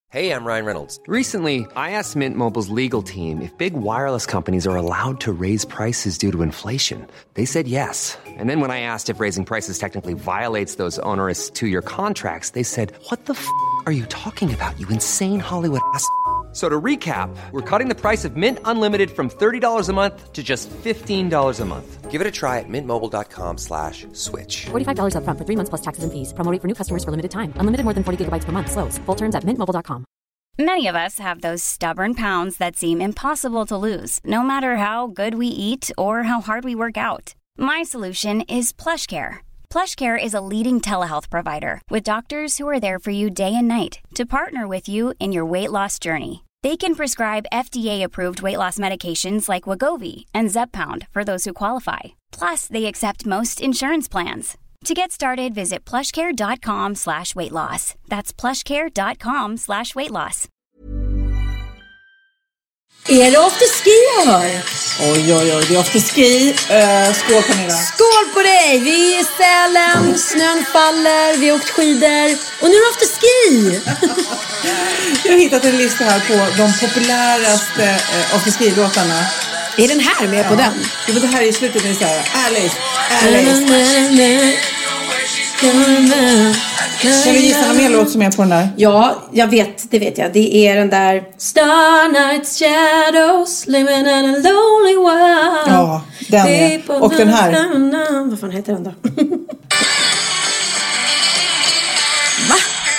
Hey, I'm Ryan Reynolds. Recently, I asked Mint Mobile's legal team if big wireless companies are allowed to raise prices due to inflation. They said yes. And then when I asked if raising prices technically violates those onerous two-year contracts, they said, "What the are you talking about, you insane Hollywood ass?" So to recap, we're cutting the price of Mint Unlimited from $30 a month to just $15 a month. Give it a try at mintmobile.com/switch. $45 up front for 3 months plus taxes and fees. Promo rate for new customers for limited time. Unlimited more than 40 gigabytes per month. Slows full terms at mintmobile.com. Many of us have those stubborn pounds that seem impossible to lose, no matter how good we eat or how hard we work out. My solution is PlushCare. PlushCare is a leading telehealth provider with doctors who are there for you day and night to partner with you in your weight loss journey. They can prescribe FDA-approved weight loss medications like Wegovy and Zepbound for those who qualify. Plus, they accept most insurance plans. To get started, visit plushcare.com/weightloss. That's plushcare.com/weightloss. Är det afterski jag hör? Oj, det är afterski. Skål Pernilla. Skål på dig! Vi är i Sälen, snön faller, vi har åkt skidor och nu är det afterski. Jag har hittat en lista här på de populäraste afterski-låtarna. Är den här med på den? Jo, men det här är i slutet, det är så här, Alice. Kan du gissa någon mer låt som är på den där? Ja, det vet jag. Det är den där Star Night Shadows living in a lonely world. Ja, den är. Och den här. Vad fan heter den då? Va?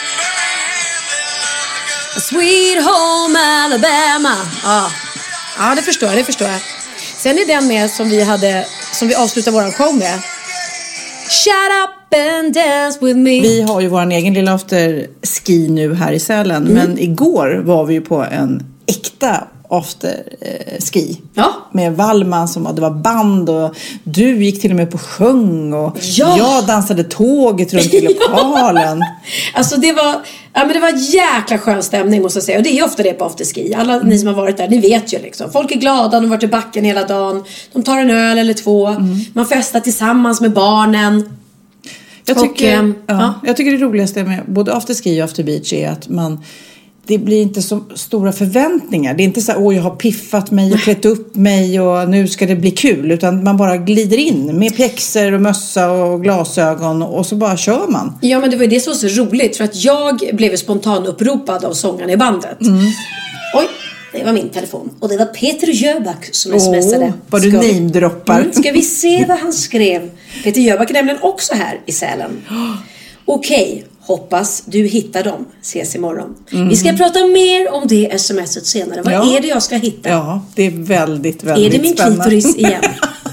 Sweet Home Alabama. Ja, det förstår jag. Sen är den med som vi avslutar våran show med. Shut up and dance with me. Vi har ju våran egen lilla afterski nu här i Sälen. Men igår var vi ju på en äkta afterski. Ja. Med Wallman det var band och du gick till och med på sjung och jag dansade tåget runt i lokalen. Alltså det var jäkla skön stämning måste jag säga. Och det är ju ofta det på afterski. Alla ni som har varit där, ni vet ju liksom. Folk är glada, de har varit i backen hela dagen. De tar en öl eller två. Man festar tillsammans med barnen. Jag tycker det roligaste med både afterski och afterbeach är att det blir inte så stora förväntningar. Det är inte så här, jag har piffat mig och klätt upp mig och nu ska det bli kul. Utan man bara glider in med pjäxor och mössa och glasögon och så bara kör man. Ja, men det var ju det som var så roligt. För att jag blev spontan uppropad av sångaren i bandet. Oj, det var min telefon. Och det var Peter Jöback som smsade. Vad du namedroppar. Ska vi se vad han skrev? Peter Jöback är nämligen också här i Sälen. Okej. Hoppas du hittar dem. Ses imorgon. Vi ska prata mer om det smset senare. Vad är det jag ska hitta? Ja, det är väldigt, väldigt är det min spännande. klitoris igen?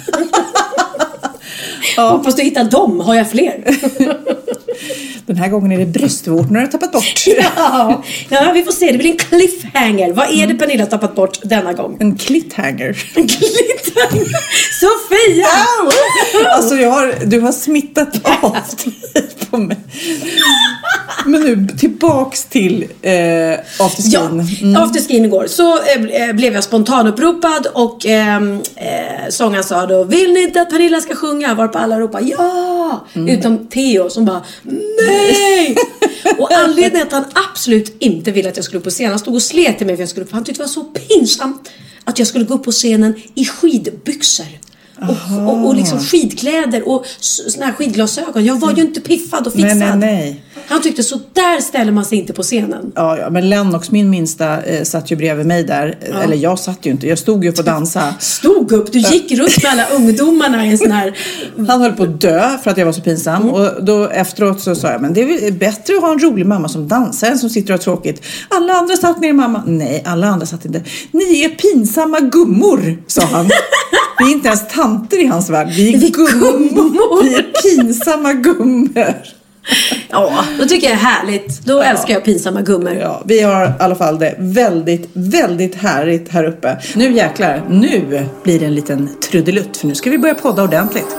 Hoppas du hittar dem. Har jag fler? Den här gången är det bröstvårtorna du har tappat bort. Ja, vi får se. Det blir en cliffhanger. Vad är det Pernilla har tappat bort denna gång? En cliffhanger. En cliffhanger. Sofia! Alltså du har smittat av på mig. Men nu tillbaks till afterskin. Ja, afterskin igår. Så blev jag spontan uppropad och sångaren sa då, vill ni inte att Pernilla ska sjunga? Varpå alla ropar ja! Utom Theo som bara nej! Och anledningen att han absolut inte ville att jag skulle upp på scenen, han stod och slet till mig för jag skulle upp, han tyckte det var så pinsamt att jag skulle gå upp på scenen i skidbyxor. Och liksom skidkläder och såna här skidglasögon. Jag var ju inte piffad och fixad. Nej. Han tyckte så där ställer man sig inte på scenen. Ja, men Lennox, min minsta, satt ju bredvid mig där. Ja. Eller jag satt ju inte, jag stod ju upp och dansa. Stod upp, du gick runt med alla ungdomarna i en sån här. Han höll på att dö för att jag var så pinsam. Och då efteråt så sa jag, men det är bättre att ha en rolig mamma som dansar än som sitter och har tråkigt. Alla andra satt ner, mamma. Nej, alla andra satt inte. Ni är pinsamma gummor, sa han. Vi är inte ens tanter i hans värld. Vi är gummor. Vi är pinsamma gummor. Ja, då tycker jag det är härligt. Då älskar jag pinsamma gummor. Ja, vi har i alla fall det väldigt, väldigt härligt här uppe. Nu jäklar, nu blir det en liten trudelutt. För nu ska vi börja podda ordentligt.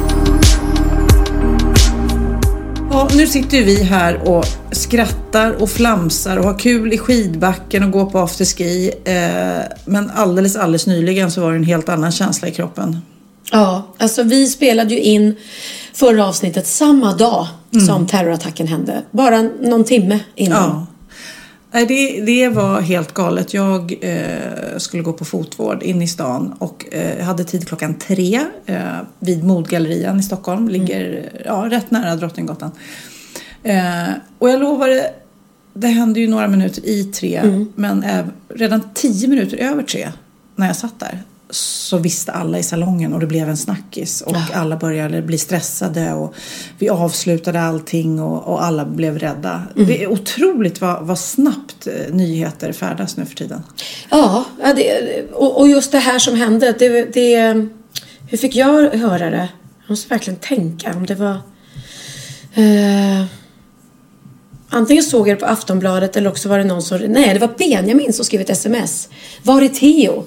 Ja, nu sitter vi här och skrattar och flamsar och har kul i skidbacken och går på afterski. Men alldeles nyligen så var det en helt annan känsla i kroppen. Ja, alltså vi spelade ju in förra avsnittet samma dag som terrorattacken hände. Bara någon timme innan. Nej, det var helt galet. Jag skulle gå på fotvård in i stan och hade tid 3:00 vid Modgallerian i Stockholm. Ligger rätt nära Drottninggatan. Och jag lovade, det hände ju några minuter i 3, men redan 10 minuter över 3 när jag satt där så visste alla i salongen och det blev en snackis och alla började bli stressade och vi avslutade allting och alla blev rädda. Det är otroligt vad snabbt nyheter färdas nu för tiden. Ja, och just det här som hände, hur fick jag höra det? Jag måste verkligen tänka om det var... Antingen såg jag det på Aftonbladet eller också var det någon som... Nej, det var Benjamin som skrev ett sms. Var är Theo?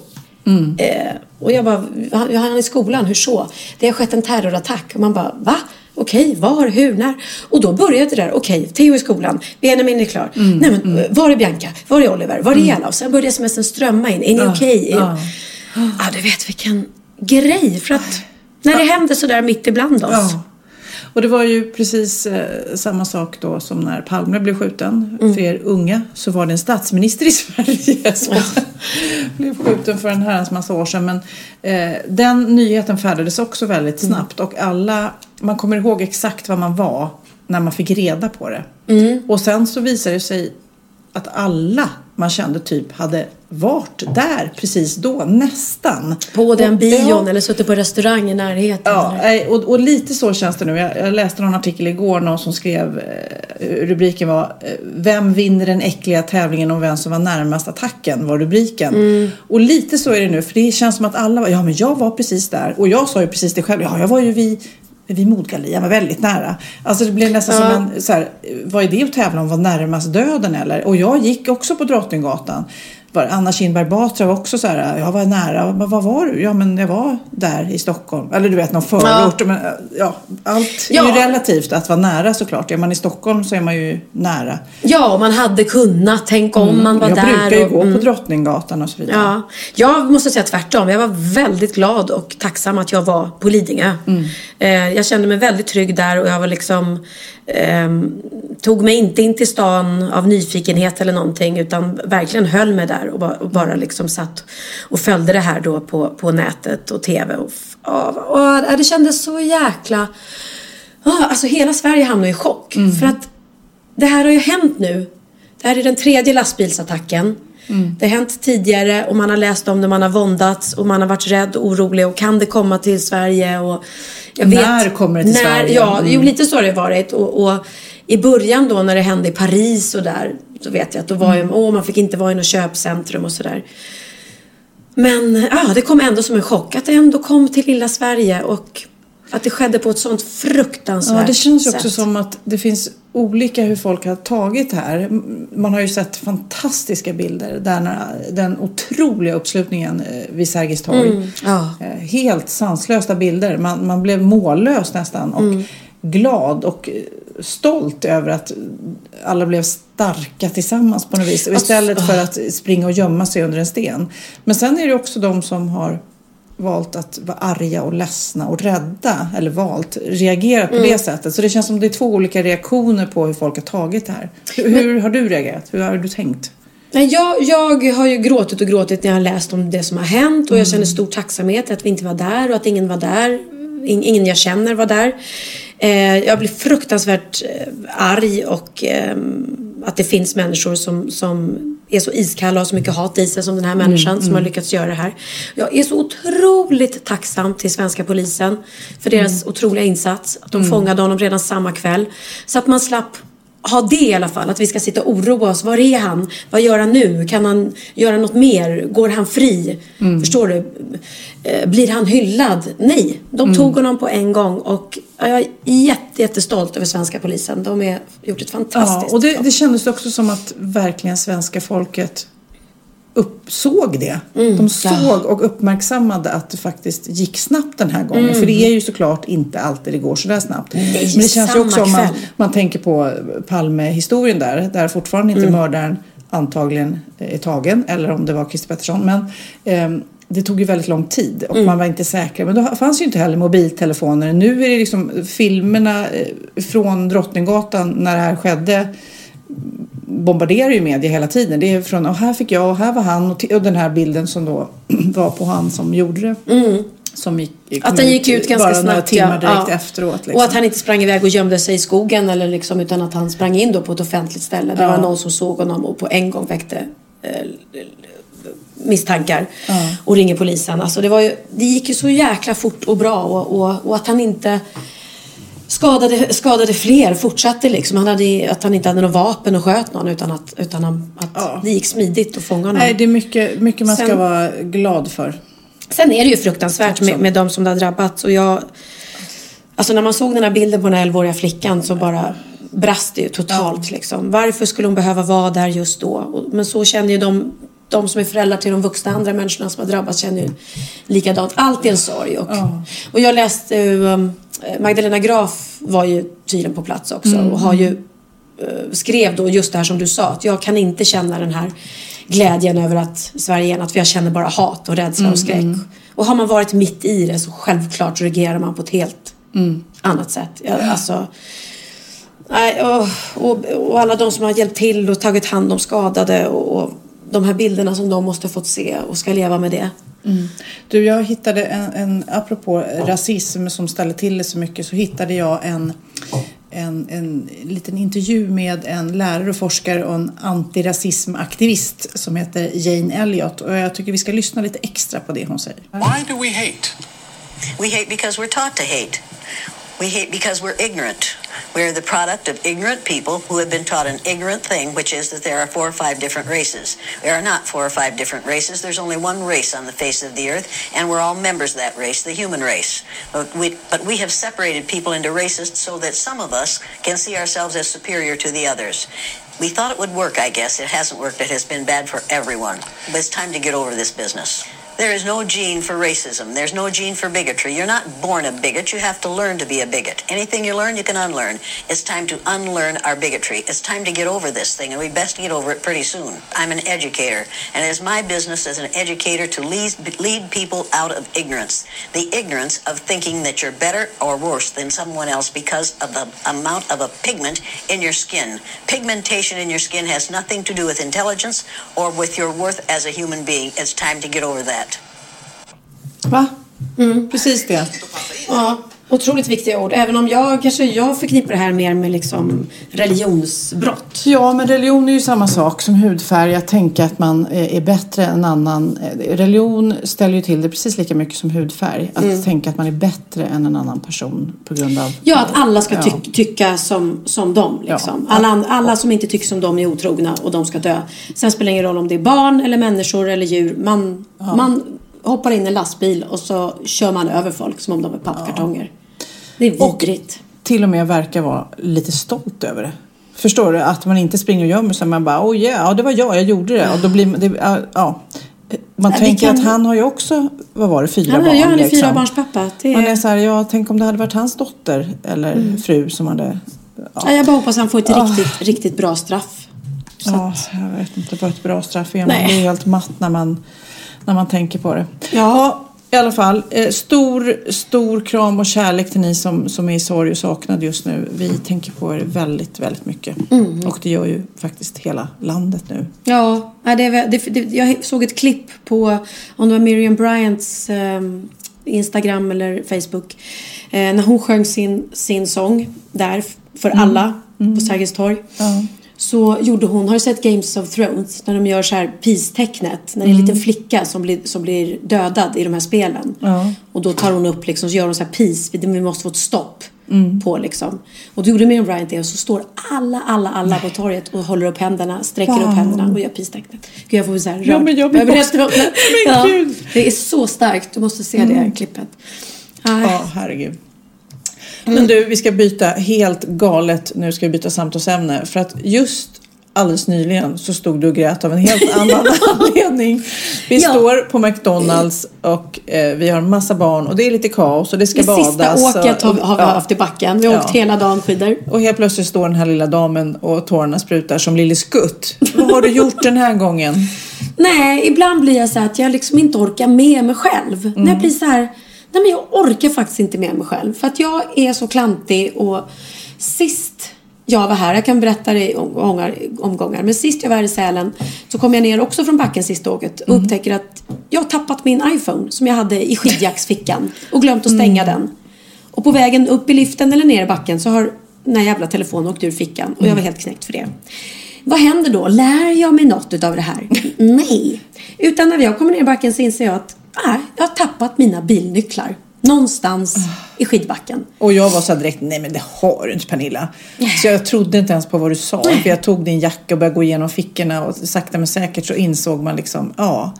Och jag bara, han är i skolan, hur så? Det har skett en terrorattack. Och man bara, va? Okej, var, hur, när? Och då började det där, okej, Theo i skolan, Benjamin är klar. Nej men, var är Bianca? Var är Oliver? Var är alla? Och sen började sms:en strömma in. Är ni okej? Ja, du vet vilken grej. För att när det hände så där mitt ibland oss. Ja. Och det var ju precis samma sak då som när Palme blev skjuten. För er unga så var det en statsminister i Sverige som blev skjuten för en herrans massa år sedan. Men den nyheten färdades också väldigt snabbt. Och man kommer ihåg exakt vad man var när man fick reda på det. Och sen så visade det sig att alla man kände typ hade varit där precis då, nästan. På den bion eller suttit på restaurang i närheten. Ja, och lite så känns det nu. Jag läste någon artikel igår, någon som skrev, rubriken var vem vinner den äckliga tävlingen om vem som var närmast attacken, var rubriken. Och lite så är det nu, för det känns som att alla var, men jag var precis där. Och jag sa ju precis det själv, jag var ju vid Modgallerian, var väldigt nära. Alltså det blev nästan som en, så här, vad är det att tävla om, var närmast döden eller? Och jag gick också på Drottninggatan. Anna Kinberg Batra var också så här, jag var nära, vad var du? Ja men jag var där i Stockholm. Eller du vet, någon förort. Men, allt är ju relativt att vara nära såklart. Är man i Stockholm så är man ju nära. Ja, man hade kunnat tänka om man var där. Jag brukar ju gå på Drottninggatan och så vidare. Ja, jag måste säga tvärtom. Jag var väldigt glad och tacksam att jag var på Lidingö. Jag kände mig väldigt trygg där och jag var liksom... tog mig inte in till stan av nyfikenhet eller någonting utan verkligen höll mig där och bara liksom satt och följde det här då på nätet och tv och det kändes så jäkla alltså hela Sverige hamnade i chock för att det här har ju hänt nu. Det här är den 3:e lastbilsattacken. Det har hänt tidigare och man har läst om det, man har våndats och man har varit rädd och orolig och kan det komma till Sverige och när kommer det till Sverige? Ja, lite så har det varit och i början då när det hände i Paris och där så vet jag att då var ju, man fick inte vara i något köpcentrum och sådär. Men det kom ändå som en chock att det ändå kom till lilla Sverige och att det skedde på ett sånt fruktansvärt sätt. Ja, det känns ju också som att det finns olika hur folk har tagit här. Man har ju sett fantastiska bilder där den otroliga uppslutningen vid Sergels torg. Helt sanslösa bilder. Man blev mållös nästan och glad och stolt över att alla blev starka tillsammans på något vis. Istället för att springa och gömma sig under en sten. Men sen är det också de som har valt att vara arga och ledsna och rädda eller reagera på det sättet. Så det känns som det är 2 olika reaktioner på hur folk har tagit det här. Hur har du reagerat? Hur har du tänkt? Jag har ju gråtit när jag har läst om det som har hänt och jag känner stor tacksamhet att vi inte var där och att ingen var där. Ingen jag känner var där. Jag blir fruktansvärt arg och att det finns människor som är så iskalla och så mycket hat i sig som den här människan som har lyckats göra det här. Jag är så otroligt tacksam till svenska polisen för deras otroliga insats. Att de fångade honom redan samma kväll. Så att man slapp ha det i alla fall. Att vi ska sitta och oroa oss. Var är han? Vad gör han nu? Kan han göra något mer? Går han fri? Förstår du? Blir han hyllad? Nej, de tog honom på en gång. Och jag är jättestolt över svenska polisen. De har gjort ett fantastiskt och det kändes också som att verkligen svenska folket uppsåg det. De såg och uppmärksammade att det faktiskt gick snabbt den här gången. För det är ju såklart inte alltid det går så där snabbt. Men det känns ju också om man tänker på Palme-historien där fortfarande inte mördaren antagligen är tagen. Eller om det var Christer Pettersson. Men det tog ju väldigt lång tid och man var inte säker. Men då fanns ju inte heller mobiltelefoner. Nu är det liksom filmerna från Drottninggatan när det här skedde bombarderar ju media hela tiden. Det är från, och här fick jag och här var han. Och den här bilden som då var på han som gjorde det. Som att den gick ut ganska snabbt. Några timmar direkt efteråt. Liksom. Och att han inte sprang iväg och gömde sig i skogen. Eller liksom, utan att han sprang in då på ett offentligt ställe. Det var någon som såg honom och på en gång väckte misstankar. Och ringer polisen. Alltså det gick ju så jäkla fort och bra. Och att han inte skadade fler, fortsatte liksom. Att han inte hade någon vapen och sköt någon, utan att det gick smidigt att fånga någon. Nej, det är mycket man ska vara glad för. Sen är det ju fruktansvärt med de som det har drabbat. Och alltså när man såg den här bilden på den här 11-åriga flickan, så bara brast det ju totalt liksom. Varför skulle hon behöva vara där just då? Men så känner ju de som är föräldrar till de vuxna andra människorna som har drabbats, känner ju likadant. Allt är en sorg. Och jag läste Magdalena Graf var ju tydligen på plats också. Och har ju skrev då just det här som du sa. Att jag kan inte känna den här glädjen över att Sverige är enat. För jag känner bara hat och rädsla och skräck. Och har man varit mitt i det, så självklart så reagerar man på ett helt annat sätt. Och alla de som har hjälpt till och tagit hand om skadade, och de här bilderna som de måste fått se och ska leva med det. Du, jag hittade apropå rasism som ställer till det så mycket, så hittade jag en liten intervju med en lärare och forskare och en antirasismaktivist som heter Jane Elliott, och jag tycker vi ska lyssna lite extra på det hon säger. Why do we hate? We hate because we're taught to hate. We hate because we're ignorant. We're the product of ignorant people who have been taught an ignorant thing, which is that there are 4 or 5 different races. There are not 4 or 5 different races. There's only one race on the face of the earth, and we're all members of that race, the human race. But we have separated people into races so that some of us can see ourselves as superior to the others. We thought it would work, I guess. It hasn't worked. It has been bad for everyone. But it's time to get over this business. There is no gene for racism. There's no gene for bigotry. You're not born a bigot. You have to learn to be a bigot. Anything you learn, you can unlearn. It's time to unlearn our bigotry. It's time to get over this thing, and we best get over it pretty soon. I'm an educator, and it's my business as an educator to lead people out of ignorance. The ignorance of thinking that you're better or worse than someone else because of the amount of a pigment in your skin. Pigmentation in your skin has nothing to do with intelligence or with your worth as a human being. It's time to get over that. Va? Precis det. Ja, otroligt viktiga ord. Även om jag förknippar det här mer med liksom religionsbrott. Ja, men religion är ju samma sak som hudfärg. Att tänka att man är bättre än annan. Religion ställer ju till det precis lika mycket som hudfärg. Att tänka att man är bättre än en annan person på grund av... Ja, att alla ska tycka som dem. Liksom. Ja. Alla som inte tycker som dem är otrogna och de ska dö. Sen spelar det ingen roll om det är barn eller människor eller djur. Man hoppar in i en lastbil och så kör man över folk som om de är pappkartonger. Det är vidrigt. Och till och med verkar vara lite stolt över det. Förstår du? Att man inte springer och gömmer sig. Man bara, det var jag gjorde det. Och då blir det, man tänker att han har ju också, vad var det, 4 barn. Han är 4 barns pappa. Man är så här, tänk om det hade varit hans dotter eller fru som hade... Ja. Jag bara hoppas han får ett riktigt bra straff. Jag vet inte vad ett bra straff är. Man blir helt matt när man tänker på det. Ja, i alla fall. Stor kram och kärlek till ni som är i sorg och saknad just nu. Vi tänker på er väldigt, väldigt mycket. Och det gör ju faktiskt hela landet nu. Ja, jag såg ett klipp på, om det var Miriam Bryants Instagram eller Facebook. När hon sjöng sin sång där för alla på Sergels torg. Ja. Så gjorde hon, har du sett Games of Thrones? När de gör så här peace-tecknet. När det är en liten flicka som blir dödad i de här spelen. Ja. Och då tar hon upp liksom, så gör hon så här peace. Vi måste få ett stopp på liksom. Och då gjorde Miriam Bryant det. Och så står alla på torget och håller upp händerna. Sträcker upp händerna och gör peace-tecknet. Gud, jag får så här rörd. Gud. Det är så starkt. Du måste se det här klippet. Ja, herregud. Men du, vi ska byta helt galet. Nu ska vi byta samtalsämne. För att just alldeles nyligen så stod du och grät av en helt annan anledning. Vi står på McDonalds och vi har en massa barn och det är lite kaos och det ska badas. Det sista åket har vi haft i backen. Vi har åkt hela dagen skidor. Och helt plötsligt står den här lilla damen och tårarna sprutar som Lille Skutt. Vad har du gjort den här gången? Nej, ibland blir jag så att jag liksom inte orkar med mig själv. När jag blir så här... Nej, men jag orkar faktiskt inte med mig själv. För att jag är så klantig. Och sist jag var här. Jag kan berätta det i omgångar. Men sist jag var i Sälen så kom jag ner också från backen sista året och upptäcker att jag har tappat min iPhone som jag hade i skidjacksfickan och glömt att stänga den. Och på vägen upp i liften eller ner i backen så har den här jävla telefonen åkt ur fickan. Och jag var helt knäckt för det. Vad händer då? Lär jag mig något av det här? Nej. Utan när jag kommer ner i backen så inser jag att jag har tappat mina bilnycklar. Någonstans i skidbacken. Och jag var så direkt, nej men det har du inte, Pernilla. Så jag trodde inte ens på vad du sa. För jag tog din jacka och började gå igenom fickorna. Och sakta men säkert så insåg man liksom,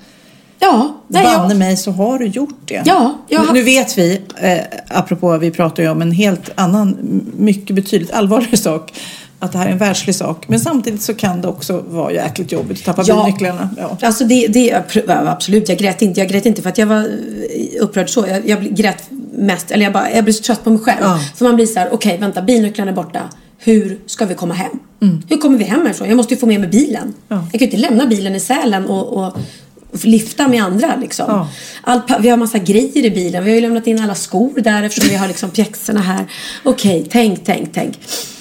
banne mig så har du gjort det. Nu vet vi, apropå vi pratar ju om en helt annan, mycket betydligt allvarligare sak. Att det här är en världslig sak. Men samtidigt så kan det också vara jäkligt jobbigt att tappa bilnycklarna. Ja. Alltså det absolut, jag grät inte för att jag var upprörd så. Jag grät mest, eller jag blev så trött på mig själv. För man blir så här, okej, vänta, bilnycklarna är borta. Hur ska vi komma hem? Hur kommer vi hem härifrån? Jag måste ju få med mig bilen. Jag kan ju inte lämna bilen i Sälen och lyfta med andra liksom. Vi har massa grejer i bilen. Vi har ju lämnat in alla skor där eftersom vi har liksom pjäxorna här. Okej, tänk.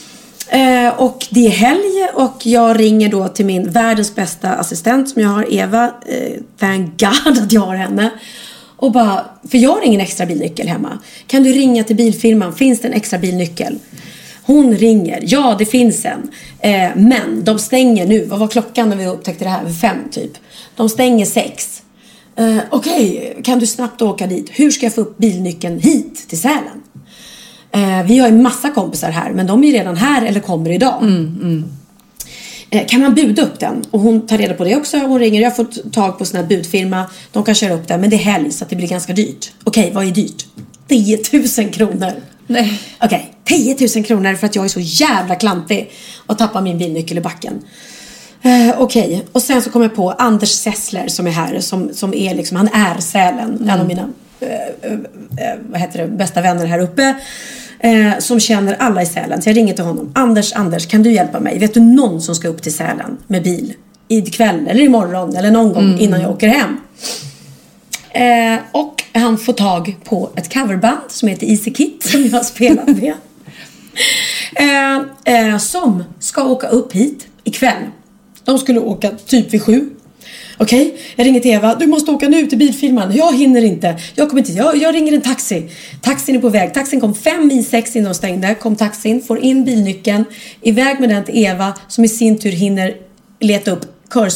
Och det är helg och jag ringer då till min världens bästa assistent som jag har, Eva. Thank God att jag har henne. Och bara, för jag har ingen extra bilnyckel hemma. Kan du ringa till bilfirman? Finns det en extra bilnyckel? Hon ringer. Ja, det finns en. Men de stänger nu. Vad var klockan när vi upptäckte det här? 5 typ. De stänger 6. Okej, kan du snabbt åka dit? Hur ska jag få upp bilnyckeln hit till Sälen? Vi har en massa kompisar här, men de är redan här eller kommer idag. Kan man buda upp den? Och hon tar reda på det också. Hon ringer, jag har fått tag på sån här budfirma. De kan köra upp den, men det är helg så att det blir ganska dyrt. Okej, vad är dyrt? 10 000 kronor. Nej. Okej, 10 000 kronor för att jag är så jävla klantig och tappar min bilnyckel i backen. Okej, och sen så kommer jag på Anders Sessler som är här, som är liksom, han är Sälen, en av mina bästa vänner här uppe, som känner alla i Sälen. Så jag ringer till honom. Anders, kan du hjälpa mig? Vet du någon som ska upp till Sälen med bil ikväll eller imorgon eller någon gång innan jag åker hem? Och han får tag på ett coverband som heter Easy Kit som jag har spelat med, som ska åka upp hit ikväll. De skulle åka typ vid 7. Okej, jag ringer till Eva. Du måste åka nu till bilfirman. Jag hinner inte. Jag kommer inte. Jag ringer en taxi. Taxin är på väg. Taxin kom 5:06 innan de stängde. Kom taxin, får in bilnyckeln. Iväg med den till Eva som i sin tur hinner leta upp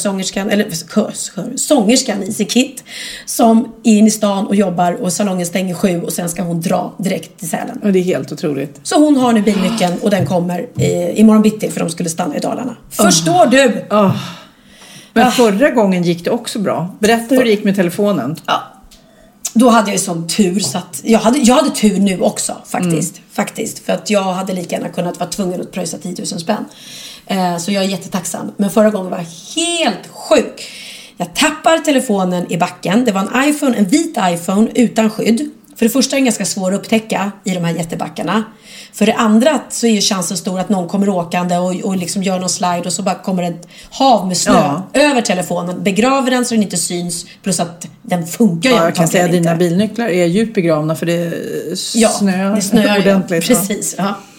sångerskan Easy Kit som är inne i stan och jobbar och salongen stänger 7 och sen ska hon dra direkt till Sälen. Och det är helt otroligt. Så hon har nu bilnyckeln och den kommer imorgon bitti för de skulle stanna i Dalarna. Förstår du? Men förra gången gick det också bra. Berätta hur det gick med telefonen. Då hade jag ju sån tur så att jag hade tur nu också faktiskt. För att jag hade lika gärna kunnat vara tvungen att pröjsa 10 000 spänn. Så jag är jättetacksam. Men förra gången var jag helt sjuk. Jag tappar telefonen i backen. Det var en vit iPhone utan skydd. För det första är den ganska svår att upptäcka i de här jättebackarna. För det andra så är ju chansen stor att någon kommer åkande och liksom gör någon slide och så bara kommer ett hav med snö över telefonen. Begraver den så den inte syns. Plus att den funkar ju jag kan säga att dina bilnycklar är djupt begravna för det snöar ordentligt. Precis,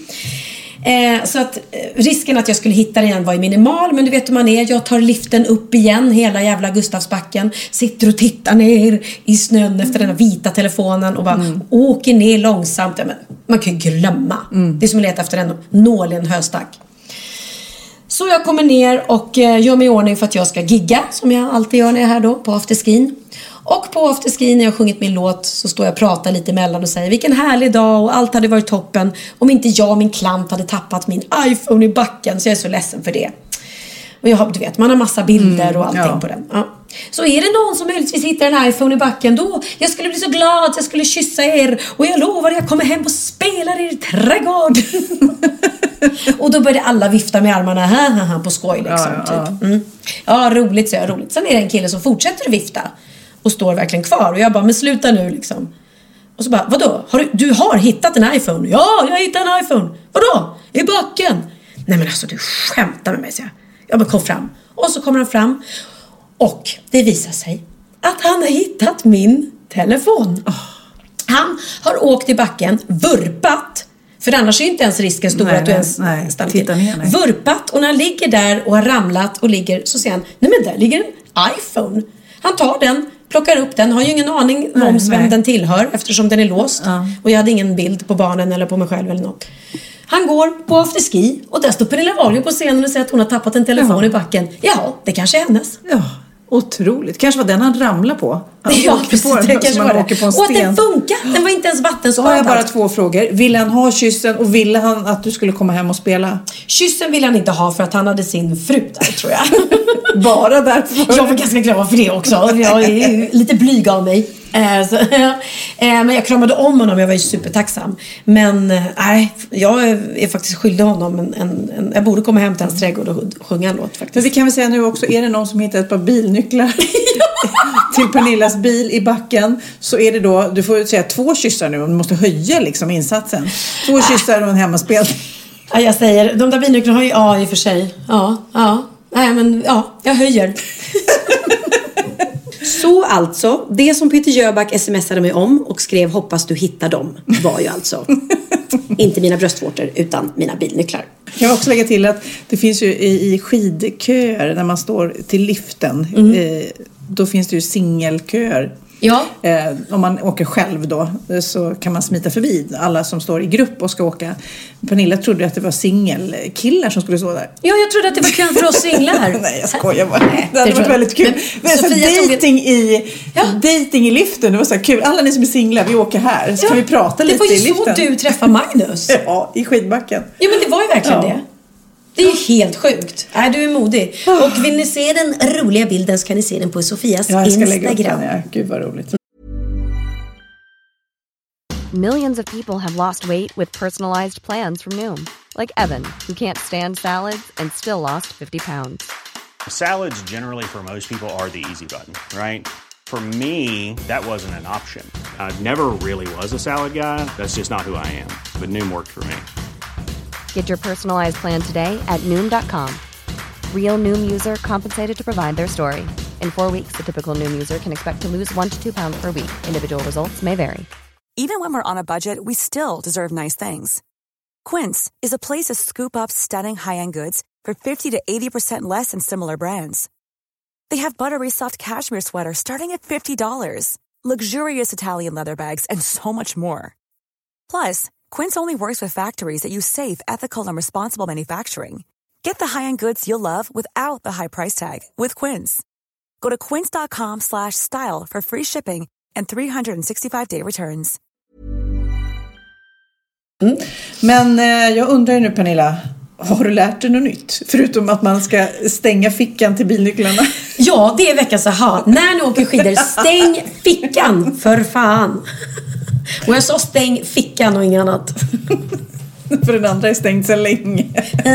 så att risken att jag skulle hitta det igen var ju minimal. Men du vet hur man är. Jag tar liften upp igen hela jävla Gustavsbacken. Sitter och tittar ner i snön efter den här vita telefonen och bara åker ner långsamt. Men man kan ju glömma. Det är som att leta efter en nål i en höstack. Så jag kommer ner och gör mig i ordning för att jag ska gigga, som jag alltid gör när jag är här då på afterskin. Och på afterskin när jag har sjungit min låt så står jag och pratar lite emellan och säger vilken härlig dag och allt hade varit toppen om inte jag och min klant hade tappat min iPhone i backen, så jag är så ledsen för det. Och du vet, man har massa bilder och allting på den. Ja. Så är det någon som möjligtvis hittar en iPhone i backen då, jag skulle bli så glad att jag skulle kyssa er och jag lovar att jag kommer hem och spelar i er trädgård. Och då började alla vifta med armarna på skoj liksom, typ. Ja, roligt, så roligt. Sen är det en kille som fortsätter att vifta och står verkligen kvar och jag bara, men sluta nu liksom. Och så bara, vadå? Du har hittat en iPhone? Ja, jag har hittat en iPhone. Vadå? I backen? Nej men alltså, du skämtar med mig, så jag bara kom fram. Och så kommer han fram och det visar sig att han har hittat min telefon. Han har åkt i backen, vurpat För annars är ju inte ens risken stor att du ens stannar till. Vurpat, och när han ligger där och har ramlat och ligger, så säger han, nej men där ligger en iPhone. Han tar den, plockar upp den, har ju ingen aning om vem den tillhör eftersom den är låst. Och jag hade ingen bild på barnen eller på mig själv eller något. Han går på afterski och där står Pernilla Wahlgren på scenen och säger att hon har tappat en telefon i backen. Ja, det kanske är hennes. Ja, otroligt. Kanske var den han ramlade på. Ja, precis. Det kanske var det. Och att den funkar. Den var inte ens vattenskadad. Så har jag bara 2 frågor. Ville han ha kyssen och ville han att du skulle komma hem och spela? Kyssen ville han inte ha för att han hade sin fru där, tror jag. Bara därför? Jag var ganska glad för det också. Jag är lite blyg av mig. Men jag kramade om honom. Jag var ju supertacksam. Men jag är faktiskt skyldig honom jag borde komma hem till hans trädgård och sjunga en låt faktiskt. Men vi kan väl säga nu också, är det någon som hittar ett par bilnycklar till Pernillas bil i backen, så är det då, du får säga 2 kyssar nu, och du måste höja liksom insatsen. 2 kyssar och en hemmaspel. Ja, jag säger, de där bilnycklarna har ju i och för sig. Jag höjer. Så alltså, det som Peter Jöback smsade mig om och skrev hoppas du hittar dem var ju alltså inte mina bröstvårtor utan mina bilnycklar. Jag vill också lägga till att det finns ju i skidköer när man står till liften, då finns det ju singelköer. Ja. Om man åker själv då så kan man smita förbi alla som står i grupp och ska åka. Pernilla trodde att det var singelkillar som skulle stå där. Ja, jag trodde att det var kul för oss singlar. Nej, jag skojar bara. Det hade varit väldigt kul. Men dating i liften, det var så här kul. Alla ni som är singlar, vi åker här. Så kan vi prata lite i liften. Det var ju så du träffade Magnus. Ja, i skidbacken. Ja, men det var ju verkligen det. Det är ju helt sjukt. Du är modig. Och vill ni se den roliga bilden så kan ni se den på Sofias Instagram. Gud vad roligt. Millions of people have lost weight with personalized plans from Noom. Like Evan, who can't stand salads and still lost 50 pounds. Salads generally for most people are the easy button, right? For me, that wasn't an option. I never really was a salad guy. That's just not who I am. But Noom worked for me. Get your personalized plan today at Noom.com. Real Noom user compensated to provide their story. In 4 weeks, the typical Noom user can expect to lose 1 to 2 pounds per week. Individual results may vary. Even when we're on a budget, we still deserve nice things. Quince is a place to scoop up stunning high-end goods for 50 to 80% less than similar brands. They have buttery soft cashmere sweaters starting at $50, luxurious Italian leather bags, and so much more. Plus, Quince only works with factories that use safe, ethical, and responsible manufacturing. Get the high-end goods you'll love without the high price tag with Quince. Go to quince.com/style for free shipping and 365-day returns. Men jag undrar nu, Pernilla, har du lärt dig något nytt? Förutom att man ska stänga fickan till bilnycklarna. Ja, det är veckans aha. När ni åker skidor, stäng fickan för fan. Och jag sa stäng fickan och inget annat. För den andra är stängt så länge.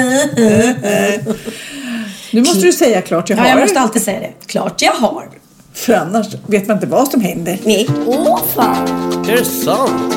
Nu måste du säga klart jag har. Ja, jag måste alltid säga det. Klart jag har. För annars vet man inte vad som händer. Nej. Fan. Är det sant?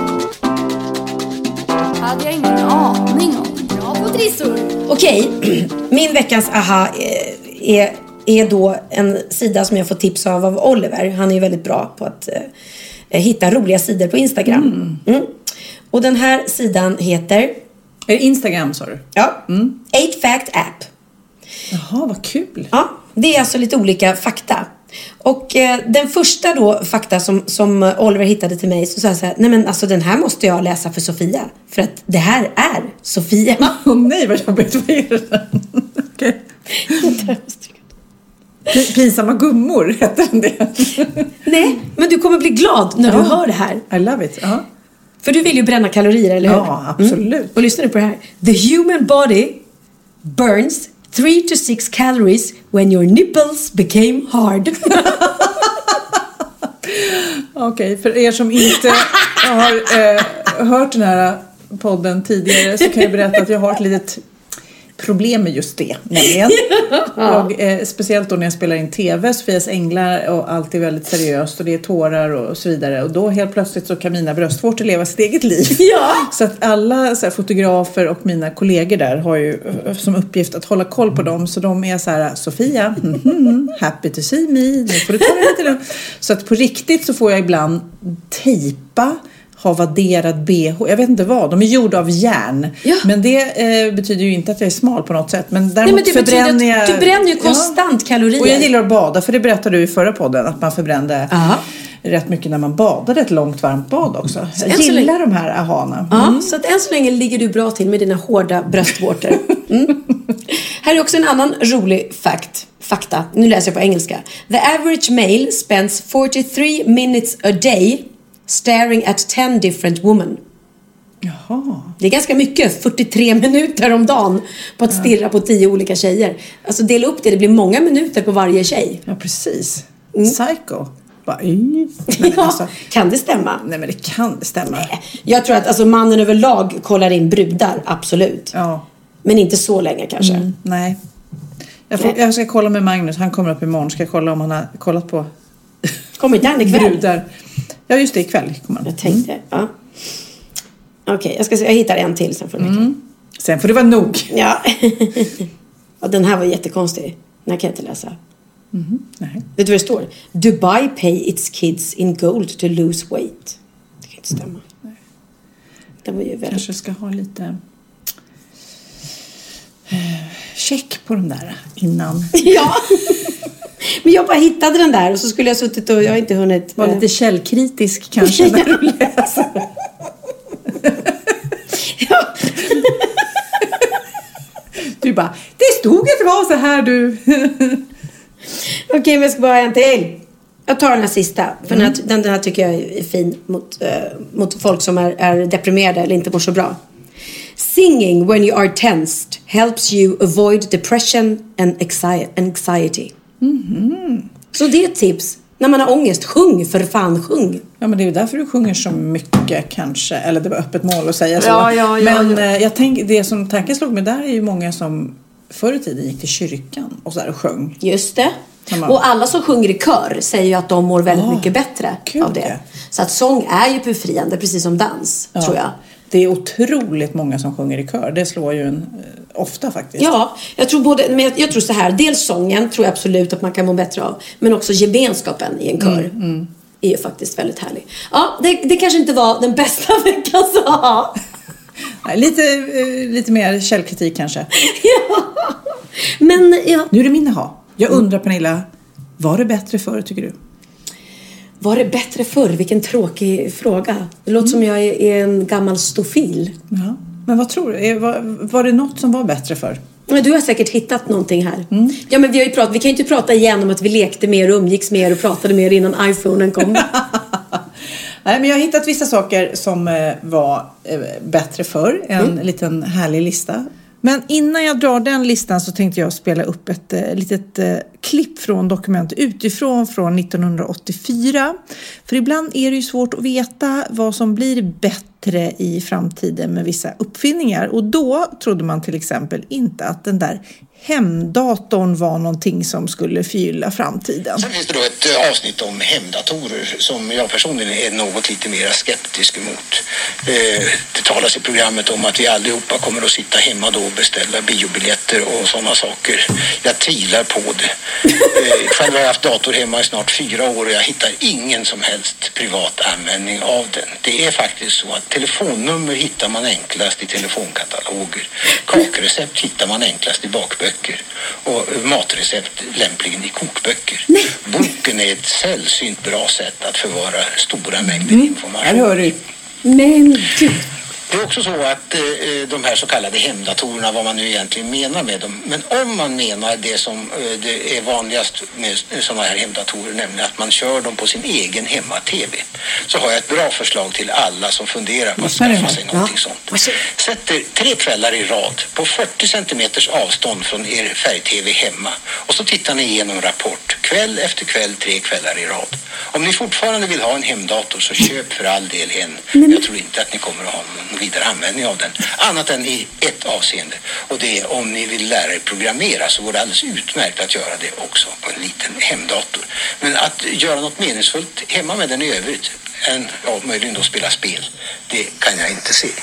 Hade jag ingen aning om. Bra på trissor. Okej, min veckans aha är då en sida som jag får tips av Oliver. Han är ju väldigt bra på att hitta roliga sidor på Instagram. Och den här sidan heter... Är det Instagram, sa du? Ja, 8fact app. Jaha, vad kul. Ja, det är alltså lite olika fakta. Och den första då fakta som Oliver hittade till mig, så sa jag så här: nej men alltså den här måste jag läsa för Sofia. För att det här är Sofia. Nej, vad jobbigt, vad är det? Okej. Pinsamma gummor heter den det. Nej, men du kommer bli glad när du hör det här. I love it, För du vill ju bränna kalorier, eller hur? Ja, absolut. Och lyssna nu på det här. The human body burns 3 to 6 calories when your nipples became hard. Okej, för er som inte har hört den här podden tidigare så kan jag berätta att jag har ett litet problem med just det, nämligen. Speciellt då när jag spelar in tv, Sofias änglar, och allt är väldigt seriöst och det är tårar och så vidare, och då helt plötsligt så kan mina bröstvårtor leva sitt eget liv. Så att alla så här, fotografer och mina kollegor där har ju som uppgift att hålla koll på dem, så de är så här: Sofia, happy to see me, nu får du ta det lite lugnt. Så att på riktigt så får jag ibland tejpa, ha vadderad bh. Jag vet inte vad. De är gjorda av järn. Ja. Men det betyder ju inte att jag är smal på något sätt. Men däremot det förbränner jag... Du bränner ju konstant kalorier. Och jag gillar att bada. För det berättade du i förra podden. Att man förbrände rätt mycket när man badade. Ett långt varmt bad också. Så jag gillar de här ahana. Ja, så att än så länge ligger du bra till med dina hårda bröstvårtor. Här är också en annan rolig fakta. Nu läser jag på engelska. The average male spends 43 minutes a day staring at 10 different women. Jaha. Det är ganska mycket, 43 minuter om dagen på att stirra på 10 olika tjejer. Alltså dela upp det blir många minuter på varje tjej. Ja, precis. Psycho. Alltså, kan det stämma? Nej, men det kan det stämma. Nej. Jag tror att alltså, mannen överlag kollar in brudar, absolut. Ja. Men inte så länge kanske. Nej. Jag ska kolla med Magnus. Han kommer upp imorgon. Ska jag kolla om han har kollat på kommer inte han ikväll? Brudar. Ja, just det. Ikväll kommer han. Jag tänkte, ja. Okej, jag hittar en till sen får du Sen får det vara nog. Ja. Och den här var jättekonstig. Den här kan jag inte läsa. Nej. Vet du vad det står? Dubai pay its kids in gold to lose weight. Det kan inte stämma. Nej. Den var ju väldigt... Kanske ska ha lite... check på de där innan. Ja. Men jag bara hittade den där och så skulle jag suttit och jag har inte hunnit... Var lite källkritisk kanske när du läser. Ja. Du bara, det stod att det var så här du. Okej, men jag ska bara ha en till. Jag tar den här sista. För den här tycker jag är fin mot folk som är deprimerade eller inte mår så bra. Singing when you are tensed helps you avoid depression and anxiety. Så det är ett tips. När man har ångest, sjung för fan, sjung. Ja, men det är ju därför du sjunger så mycket kanske. Eller det var öppet mål att säga så. Ja, men jag tänker, det som tanken slog med där är ju många som förr i tiden gick till kyrkan och så där och sjöng. Just det. Och alla som sjunger i kör säger ju att de mår väldigt mycket bättre av det. Så att sång är ju befriande, precis som dans, tror jag. Det är otroligt många som sjunger i kör. Det slår ju en ofta faktiskt. Ja, jag tror jag tror så här. Dels sången tror jag absolut att man kan må bättre av. Men också gemenskapen i en kör är ju faktiskt väldigt härlig. Ja, det kanske inte var den bästa veckan så. Nej, lite mer källkritik kanske. Ja. Men ja. Nu är det min aha. Jag undrar, Pernilla, var det bättre förr tycker du? Var det bättre förr? Vilken tråkig fråga. Det låter som jag är en gammal stofil. Ja. Men vad tror du? Var det något som var bättre förr? Men du har säkert hittat någonting här. Ja, men vi kan ju inte prata igen om att vi lekte mer och umgicks mer och pratade mer innan iPhonen kom. Nej, men jag har hittat vissa saker som var bättre förr. En liten härlig lista. Men innan jag drar den listan så tänkte jag spela upp ett litet klipp från Dokument utifrån från 1984. För ibland är det ju svårt att veta vad som blir bättre i framtiden med vissa uppfinningar. Och då trodde man till exempel inte att den där hemdatorn var någonting som skulle förgylla framtiden. Sen finns det då ett avsnitt om hemdatorer som jag personligen är något lite mer skeptisk emot. Det talas i programmet om att vi allihopa kommer att sitta hemma då och beställa biobiljetter och sådana saker. Jag tvivlar på det. Själv har jag haft dator hemma i snart 4 år och jag hittar ingen som helst privat användning av den. Det är faktiskt så att telefonnummer hittar man enklast i telefonkataloger. Kakrecept hittar man enklast i bakböcker. Och matrecept lämpligen i kokböcker. Nej. Boken är ett sällsynt bra sätt att förvara stora mängder information. Här hör du. Men gud. Det är också så att de här så kallade hemdatorerna, vad man nu egentligen menar med dem. Men om man menar det som det är vanligast med sådana här hemdatorer, nämligen att man kör dem på sin egen hemma-tv, så har jag ett bra förslag till alla som funderar på att skaffa sig någonting sånt. Sätter 3 kvällar i rad på 40 centimeters avstånd från er färg-tv hemma och så tittar ni igenom Rapport kväll efter kväll, 3 kvällar i rad. Om ni fortfarande vill ha en hemdator så köp för all del en. Jag tror inte att ni kommer att ha någon vidare användning av den. Annat än i ett avseende. Och det är om ni vill lära er programmera så går det alldeles utmärkt att göra det också på en liten hemdator. Men att göra något meningsfullt hemma med den i övrigt än möjligen då spela spel, det kan jag inte se.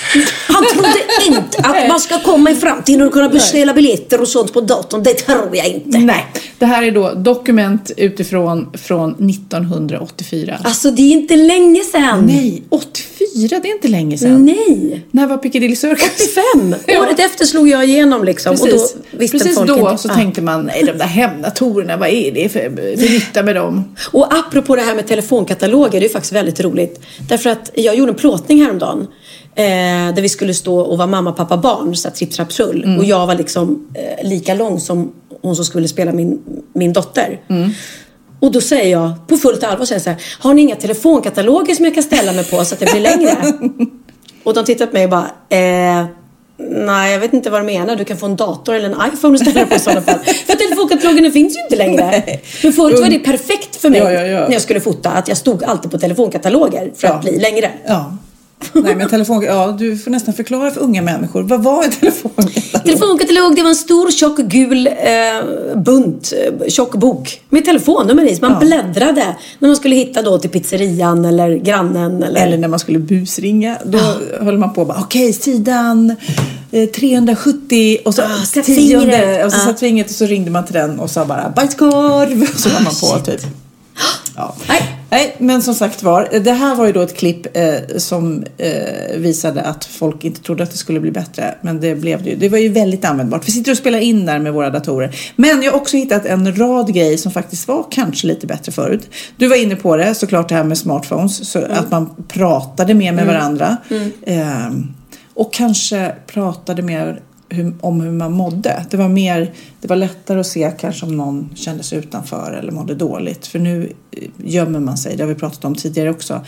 Han trodde inte att man ska komma i framtiden och kunna beställa biljetter och sånt på datorn. Det tror jag inte. Nej, det här är då dokument utifrån från 1984. Alltså det är inte länge sedan. Nej, 84, det är inte länge sedan. Nej. När var Piccadilly Circus? 85. Året efter slog jag igenom liksom. Precis, och då visste precis folk då inte. så tänkte man, nej, de där hemdatorerna, vad är det för nytta med dem? Och apropå det här med telefonkataloger, det är faktiskt väldigt roligt. Därför att jag gjorde en plåtning häromdagen. Där vi skulle stå och vara mamma, pappa, barn. Så tripp, trapp, trull. Och jag var liksom lika lång som hon som skulle spela min dotter. Och då säger jag på fullt allvar så här, har ni inga telefonkataloger som jag kan ställa mig på så att det blir längre? Och de tittar på mig och bara, nej, jag vet inte vad du menar. Du kan få en dator eller en iPhone och ställa dig på i sådana fall. För telefonkatalogerna finns ju inte längre. Men förut var det perfekt för mig när jag skulle fota. Att jag stod alltid på telefonkataloger för att bli längre. Ja. Nej, men du får nästan förklara för unga människor. Vad var en telefonkatalog? Telefonkatalog, det var en stor tjock gul bunt, tjock bok med telefonnummer i. Så man bläddrade när man skulle hitta då till pizzerian eller grannen. Eller när man skulle busringa. Då höll man på och bara, okej, sidan 370 och så tionde. Och så satt fingret och så ringde man till den och sa bara, bajskorv. Och så var man på typ. Ja. Nej, men som sagt det här var ju då ett klipp som visade att folk inte trodde att det skulle bli bättre. Men det blev det ju. Det var ju väldigt användbart. Vi sitter och spelar in där med våra datorer. Men jag har också hittat en rad grejer som faktiskt var kanske lite bättre förut. Du var inne på det, såklart det här med smartphones. Så att man pratade mer med varandra. Och kanske pratade mer om hur man mådde. Det var lättare att se kanske om någon kändes utanför eller mådde dåligt. För nu gömmer man sig. Det har vi pratat om tidigare också.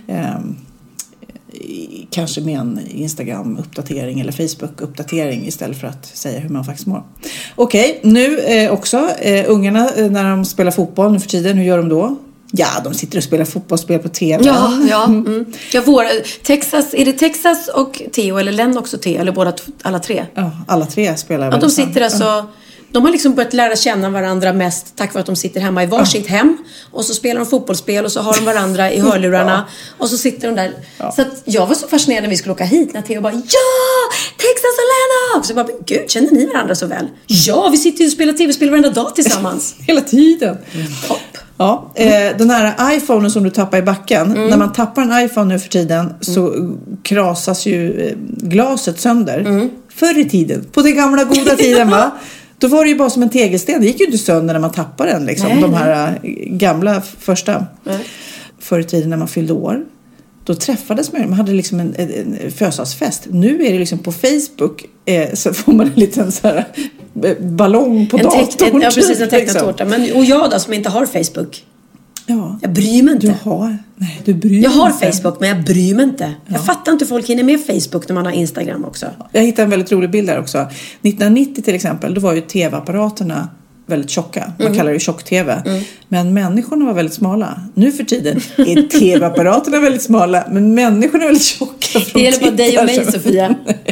Kanske med en Instagram-uppdatering eller Facebook-uppdatering istället för att säga hur man faktiskt mår. Okej, nu också. Ungarna när de spelar fotboll nu för tiden, hur gör de då? Ja, de sitter och spelar fotbollsspel på tv. Ja, Texas, är det Texas och Theo eller Len också Theo eller alla tre? Ja, alla tre spelar. Ja, de sitter alltså, de har liksom börjat lära känna varandra mest tack vare att de sitter hemma i varsitt hem och så spelar de fotbollsspel och så har de varandra i hörlurarna och så sitter de där. Så att jag var så fascinerad när vi skulle åka hit när Theo bara, ja, Texas och Lena! Så jag bara, gud, känner ni varandra så väl? Ja, vi sitter och spelar tv-spel varenda dag tillsammans. Hela tiden. Topp. Ja, den här iPhonen som du tappar i backen. När man tappar en iPhone nu för tiden så krasas ju glaset sönder. Förr i tiden, på den gamla goda tiden va? Då var det ju bara som en tegelsten. Det gick ju inte sönder när man tappade den liksom. De här gamla första. Förr i tiden när man fyllde år. Då träffades man hade liksom en födelsedagsfest. Nu är det liksom på Facebook så får man en liten så här ballong på datorn. Ja, precis, en tecknad tårta. Och jag då som inte har Facebook. Ja. Jag bryr mig inte. Du bryr jag har Facebook men jag bryr mig inte. Ja. Jag fattar inte folk hinner med Facebook när man har Instagram också. Jag hittade en väldigt rolig bild där också. 1990 till exempel, då var ju tv-apparaterna väldigt tjocka. Man kallar det tjock-tv. Men människorna var väldigt smala. Nu för tiden är tv-apparaterna väldigt smala. Men människorna är väldigt tjocka. Det gäller bara dig och mig, Sofia.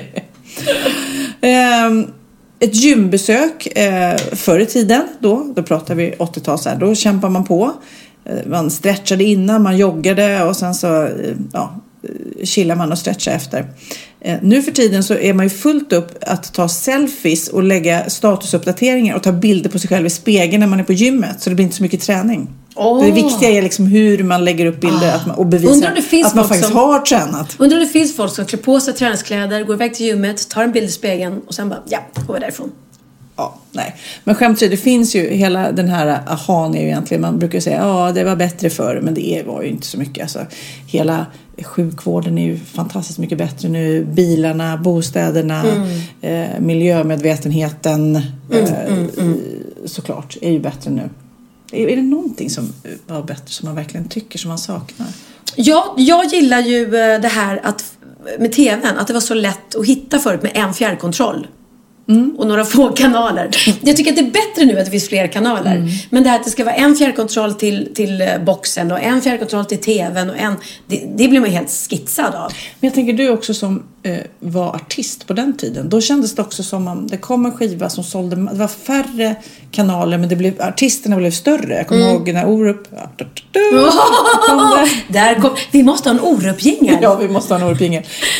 Ett gymbesök förr i tiden. Då pratar vi 80-tal så här. Då kämpar man på. Man stretchade innan, man joggade och sen så chillar man och stretchar efter. Nu för tiden så är man ju fullt upp att ta selfies och lägga statusuppdateringar och ta bilder på sig själv i spegeln när man är på gymmet. Så det blir inte så mycket träning. Det viktiga är liksom hur man lägger upp bilder och bevisar att man faktiskt har tränat. Undrar om det finns folk som klär på sig träningskläder, går iväg till gymmet, tar en bild i spegeln och sen bara, går därifrån. Ja, nej. Men skämt det finns ju hela den här ahan är ju egentligen, man brukar säga det var bättre förr, men det var ju inte så mycket. Alltså, hela sjukvården är ju fantastiskt mycket bättre nu. Bilarna, bostäderna, miljömedvetenheten såklart är ju bättre nu. Är det någonting som var bättre som man verkligen tycker som man saknar? Ja, jag gillar ju det här med tvn, att det var så lätt att hitta förut med en fjärrkontroll. Och några få kanaler. Jag tycker att det är bättre nu att det finns fler kanaler. Men det här att det ska vara en fjärrkontroll till boxen och en fjärrkontroll till tvn och det blir man helt skitsad av. Men jag tänker du också som var artist på den tiden. Då kändes det också som om det kom en skiva som sålde. Det var färre kanaler men artisterna blev större. Jag kommer ihåg när Orup. Vi måste ha en Orup-jingel. Ja, vi måste ha en Orup-jingel.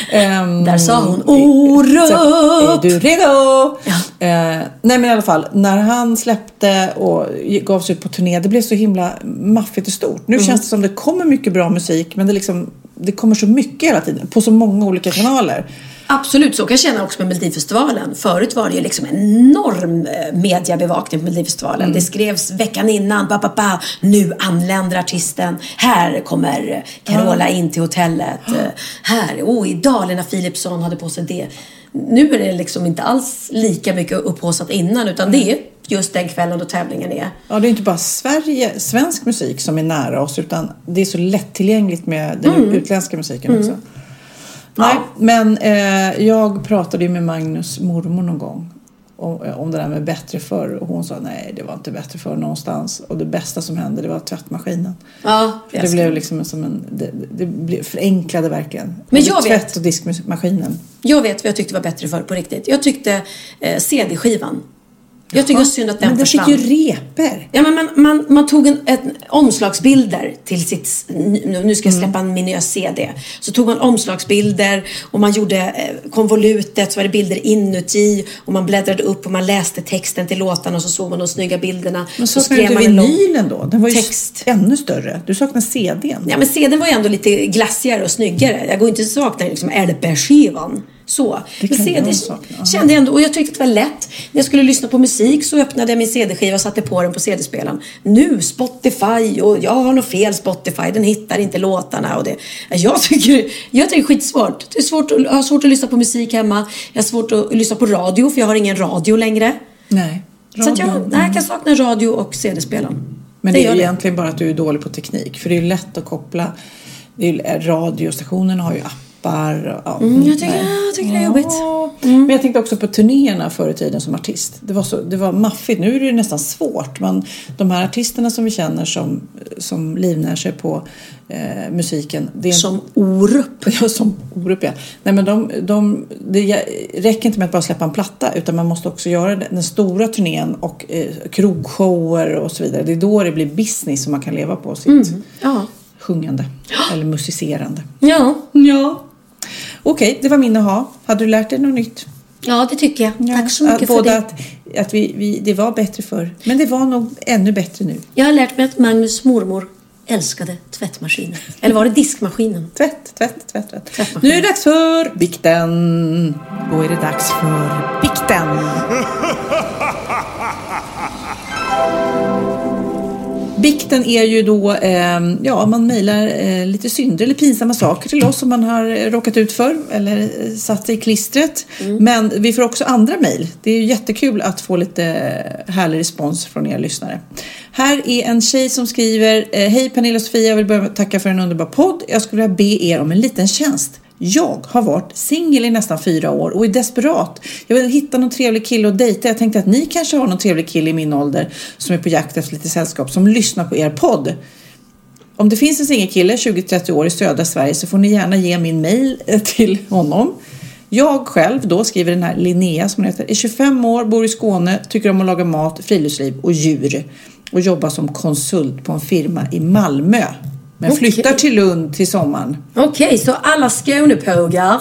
Där sa hon Orup. Är du redo? Ja. Nej men i alla fall, när han släppte och gav sig ut på turné, det blev så himla maffigt och stort. Nu känns det som det kommer mycket bra musik, men det kommer så mycket hela tiden på så många olika kanaler. Absolut, så kan jag känna också med Melodifestivalen. Förut var det ju liksom en enorm mediebevakning på Melodifestivalen. Det skrevs veckan innan, nu anländer artisten. Här kommer Carola in till hotellet. Här, idag Lena Philipsson hade på sig det. Nu är det liksom inte alls lika mycket upphaussat innan, utan det är just den kvällen då tävlingen är. Ja, det är inte bara svensk musik som är nära oss, utan det är så lättillgängligt med den utländska musiken också. Nej, men jag pratade ju med Magnus mormor någon gång om det där med bättre förr, och hon sa nej, det var inte bättre förr någonstans, och det bästa som hände, det var tvättmaskinen. Ja, det blev liksom som det blev förenklade verkligen. Men tvätt- och diskmaskinen. Jag vet vad jag tyckte var bättre förr på riktigt. Jag tyckte CD-skivan. Jag tycker synd att den försvann. Men den fick ju reper. Ja, men man tog ett omslagsbilder till sitt... Nu ska jag släppa min nya CD. Så tog man omslagsbilder och man gjorde konvolutet, så var det bilder inuti, och man bläddrade upp och man läste texten till låtarna, och så såg man de snygga bilderna. Men så skrev man vinylen då? Den var ju ännu större. Du saknar CD:n. Ja, men CD:n var ju ändå lite glassigare och snyggare. Jag går inte sakna liksom LP-skivan. Så. Men CD kände jag ändå, och jag tyckte att det var lätt. När jag skulle lyssna på musik så öppnade jag min CD-skiva och satte på den på CD-spelaren. Nu Spotify, och jag har nog fel Spotify, den hittar inte låtarna, och det. Jag tycker det är skitsvårt. Det är jag har svårt att lyssna på musik hemma. Jag har svårt att lyssna på radio, för jag har ingen radio längre. Nej. Så att jag kan sakna radio och CD-spelaren. Men det är ju egentligen bara att du är dålig på teknik, för det är ju lätt att koppla. Radiostationen har ju appar. Jag tycker det är jobbigt. Men jag tänkte också på turnéerna förr i tiden som artist. Det var maffigt. Nu är det nästan svårt. De här artisterna som vi känner som livnär sig på musiken. Det är som Orup. Ja, som Orup, ja. Nej, men det räcker inte med att bara släppa en platta, utan man måste också göra den stora turnén och krogshower och så vidare. Det är då det blir business som man kan leva på sitt sjungande eller musicerande. Ja. Okej, det var min aha. Hade du lärt dig något nytt? Ja, det tycker jag. Tack så mycket för det. Att det var bättre förr. Men det var nog ännu bättre nu. Jag har lärt mig att Magnus mormor älskade tvättmaskinen. Eller var det diskmaskinen? Tvätt. Nu är det dags för bikten. Då är det dags för bikten. Bikten är ju då, man mejlar lite synder eller pinsamma saker till oss som man har råkat ut för eller satt sig i klistret. Men vi får också andra mejl. Det är ju jättekul att få lite härlig respons från er lyssnare. Här är en tjej som skriver: hej Pernilla och Sofia, jag vill börja med att tacka för en underbar podd. Jag skulle vilja be er om en liten tjänst. Jag har varit singel i nästan 4 år och är desperat. Jag vill hitta någon trevlig kille och dejta. Jag tänkte att ni kanske har någon trevlig kille i min ålder som är på jakt efter lite sällskap, som lyssnar på er podd. Om det finns en singelkille 20-30 år i södra Sverige så får ni gärna ge min mejl till honom. Jag själv då, skriver den här Linnea som hon heter, är 25 år, bor i Skåne, tycker om att laga mat, friluftsliv och djur och jobbar som konsult på en firma i Malmö. Men flyttar till Lund till sommaren. Okej, så alla Skånepågar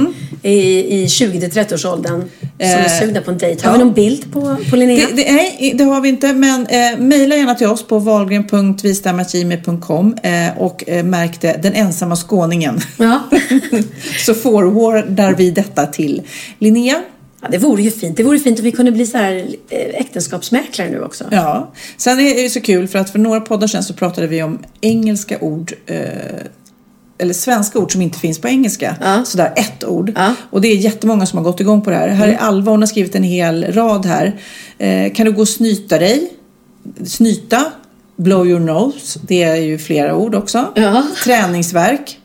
i 20-30-årsåldern som är sugna på en dejt. Har vi någon bild på Linnea? Nej, det har vi inte. Men mejla gärna till oss på wahlgren.vistam@gmail.com och märk det, den ensamma skåningen. Ja. Så forwardar vi detta till Linnea. Ja, det vore ju fint. Det vore fint om vi kunde bli så här äktenskapsmäklare nu också. Ja. Sen är det så kul för några poddar sedan så pratade vi om engelska ord eller svenska ord som inte finns på engelska. Sådär ett ord. Och det är jättemånga som har gått igång på det här. Här är Alva, hon har skrivit en hel rad här. Kan du gå och snyta dig? Snyta. Blow your nose. Det är ju flera ord också. Träningsverk.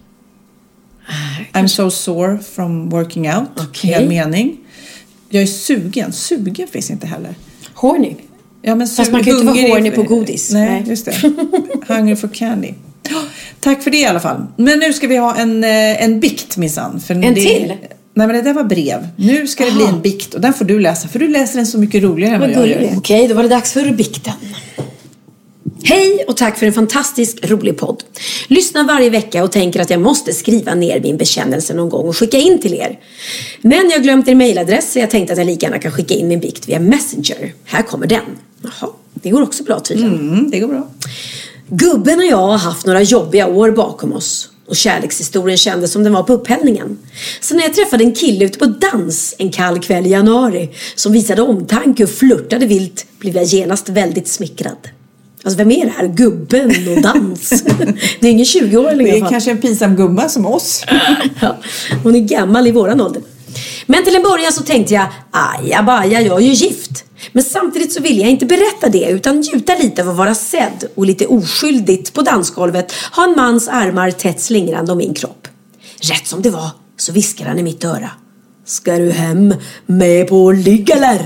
I'm so sore from working out. Hel mening. Jag är sugen. Sugen finns inte heller. Horny. Ja, men fast man kan ju inte vara horny på godis. Nej, just det. Hungry for candy. Tack för det i alla fall. Men nu ska vi ha en bikt minsann. En till? Nej, men det där var brev. Nu ska det bli en bikt och den får du läsa. För du läser den så mycket roligare än vad jag gör. Okej, då var det dags för bikten. Hej och tack för en fantastisk rolig podd. Lyssnar varje vecka och tänker att jag måste skriva ner min bekännelse någon gång och skicka in till er. Men jag har glömt er mailadress så jag tänkte att jag lika gärna kan skicka in min bikt via Messenger. Här kommer den. Jaha, det går också bra tydligen. Det går bra. Gubben och jag har haft några jobbiga år bakom oss. Och kärlekshistorien kändes som den var på upphällningen. Så när jag träffade en kille ute på dans en kall kväll i januari som visade omtanke och flörtade vilt blev jag genast väldigt smickrad. Alltså vem är det här? Gubben och dans. Det är ingen 20-åring. Det är kanske en pinsam gumma som oss. Ja, hon är gammal i våran ålder. Men till en början så tänkte jag, ajabaja, jag är ju gift. Men samtidigt så ville jag inte berätta det utan njuta lite av att vara sedd och lite oskyldigt på dansgolvet ha en mans armar tätt slingrande om min kropp. Rätt som det var så viskar han i mitt öra. Ska du hem med på ligg eller?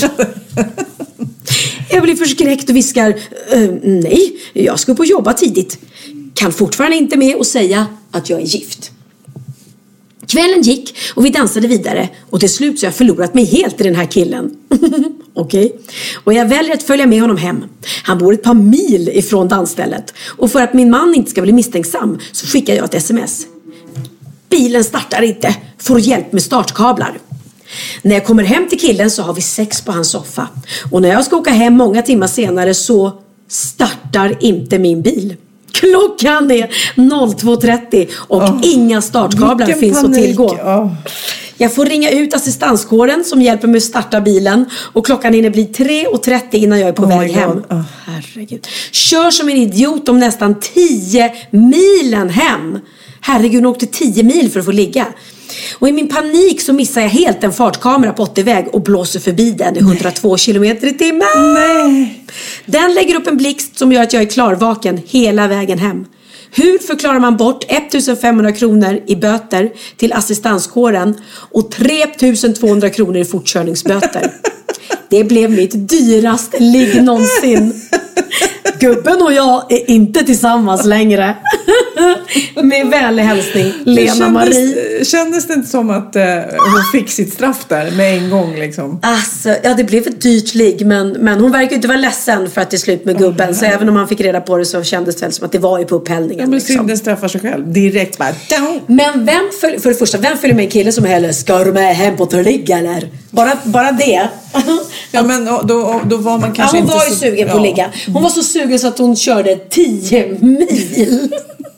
Jag blir förskräckt och viskar, nej, jag ska upp och jobba tidigt. Kan fortfarande inte med och säga att jag är gift. Kvällen gick och vi dansade vidare och till slut så har jag förlorat mig helt i den här killen. Okej. Och jag väljer att följa med honom hem. Han bor ett par mil ifrån dansstället och för att min man inte ska bli misstänksam så skickar jag ett sms. Bilen startar inte, får hjälp med startkablar. När jag kommer hem till killen så har vi sex på hans soffa. Och när jag ska åka hem många timmar senare så startar inte min bil. Klockan är 02.30 och inga startkablar finns att tillgå. Jag får ringa ut assistanskåren som hjälper mig att starta bilen. Och klockan hinner bli 3.30 innan jag är på väg hem. Herregud. Kör som en idiot om nästan 10 milen hem. Herregud, hon åkte 10 mil för att få ligga. Och i min panik så missar jag helt en fartkamera på 80-väg och blåser förbi den i 102 kilometer i timmen. Nej. Den lägger upp en blixt som gör att jag är klarvaken hela vägen hem. Hur förklarar man bort 1500 kronor i böter till assistanskåren och 3200 kronor i fortkörningsböter? Det blev mitt dyraste ligg någonsin. Gubben och jag är inte tillsammans längre. Med vänlig hälsning, Lena Marie. Kändes det inte som att hon fick sitt straff där med en gång liksom? Alltså, ja, det blev ett dyrt ligg. Men hon verkar inte vara ledsen för att det är slut med gubben. Så även om han fick reda på det så kändes det väl som att det var ju på upphällningen. Ja, men synden straffar sig själv. Direkt bara down. Men för det första, vem följer med en kille som heller ska du med hem på ligg eller? Bara det. Ja, men då var man kanske hon inte var ju sugen på att ligga. Hon var så sugen så att hon körde 10 mil.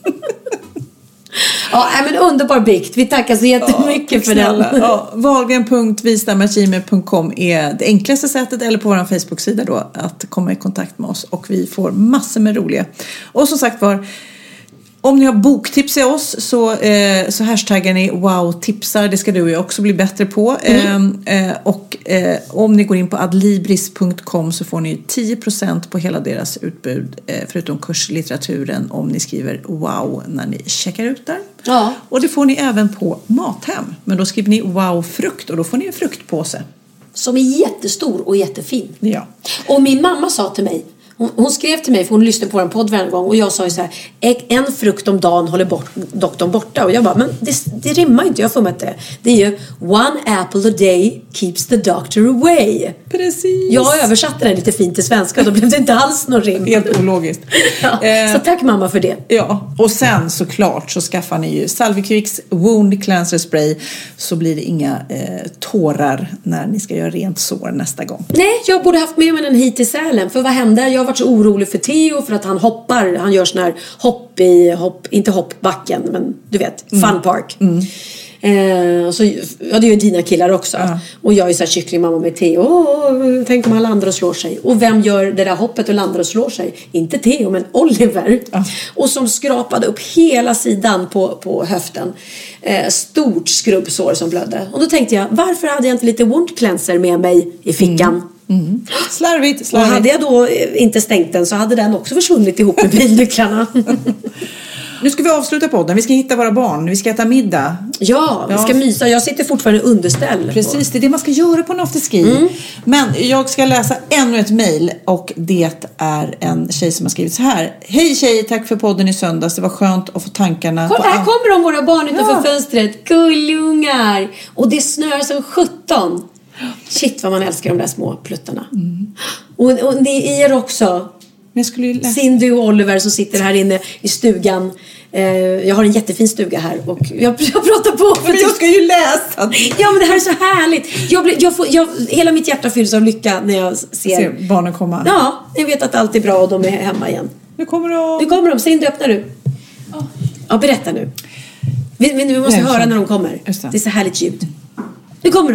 Ja, men underbar bikt. Vi tackar så jättemycket för den. Ja, Wahlgren.visdamagime.com är det enklaste sättet, eller på vår Facebook-sida då, att komma i kontakt med oss. Och vi får massor med roliga. Och som sagt var, om ni har boktips i oss så hashtaggar ni wow-tipsar. Det ska du och jag också bli bättre på. Och om ni går in på adlibris.com så får ni 10% på hela deras utbud. Förutom kurslitteraturen om ni skriver wow när ni checkar ut där. Ja. Och det får ni även på Mathem. Men då skriver ni wow-frukt och då får ni en fruktpåse. Som är jättestor och jättefin. Ja. Och min mamma sa till mig, hon skrev till mig för hon lyssnade på en podd varje gång och jag sa ju så här: en frukt om dagen håller doktorn borta. Och jag bara, men det rimmar inte, jag får med det. Det är ju one apple a day keeps the doctor away. Precis. Jag översatte den lite fint till svenska och då blev det inte alls någon rim. Helt ologiskt. Ja, så tack mamma för det. Ja, och sen såklart så skaffar ni ju Salvicvicks Wound Cleanser Spray, så blir det inga tårar när ni ska göra rent sår nästa gång. Nej, jag borde haft med mig den hit till Sälen. För vad hände? Jag har varit så orolig för Theo för att han hoppar. Han gör sån här inte hoppbacken, men du vet, fun park. Så, ja, det är ju dina killar också. Och jag är så här kycklingmamma med Theo. Tänk om han landar och slår sig. Och vem gör det där hoppet och landar och slår sig? Inte Theo, men Oliver. Och som skrapade upp hela sidan på höften. Stort skrubbsår som blödde. Och då tänkte jag, varför hade jag inte lite wound cleanser med mig i fickan? Slarvigt. Och hade jag då inte stängt den så hade den också försvunnit ihop med bilnycklarna. Nu ska vi avsluta podden. Vi ska hitta våra barn. Vi ska äta middag. Ja, vi ska mysa. Jag sitter fortfarande underställ. Precis, det är det man ska göra på en afterski. Men jag ska läsa ännu ett mejl. Och det är en tjej som har skrivit så här: hej tjej, tack för podden i söndags. Det var skönt att få tankarna. Kolla, här kommer de, våra barn utanför fönstret. Gullungar. Och det snör som 17. Shit vad man älskar de där små pluttarna. Och ni er också. jag skulle ju läsa. Cindy och Oliver som sitter här inne i stugan. Jag har en jättefin stuga här och jag pratar på. Men jag ska ju läsa. Ja, men det här är så härligt. Hela mitt hjärta fylls av lycka när jag ser barnen komma. Ja, jag vet att allt är bra och de är hemma igen. Nu kommer de. Cindy, öppnar du. Ja, berätta nu. Vi måste höra när de kommer. Det är så härligt ljud. Nu kommer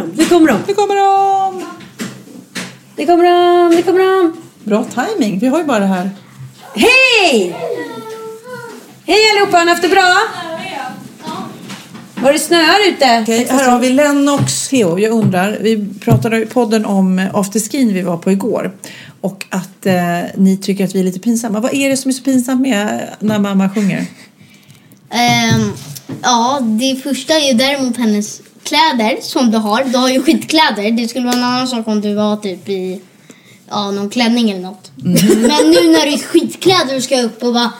de. Bra timing. Vi har ju bara det här. Hej! Hej allihopa, har ni haft det bra? Var det snöar ute? Okej, här har vi Lennox Heo. Jag undrar, vi pratade i podden om afterskin vi var på igår. Och att ni tycker att vi är lite pinsamma. Vad är det som är så pinsamt med när mamma sjunger? Ja, det första är ju däremot hennes kläder som du har. Du har ju skitkläder. Det skulle vara en annan sak om du var typ i någon klänning eller något. Men nu när du är skitkläder och ska upp och bara...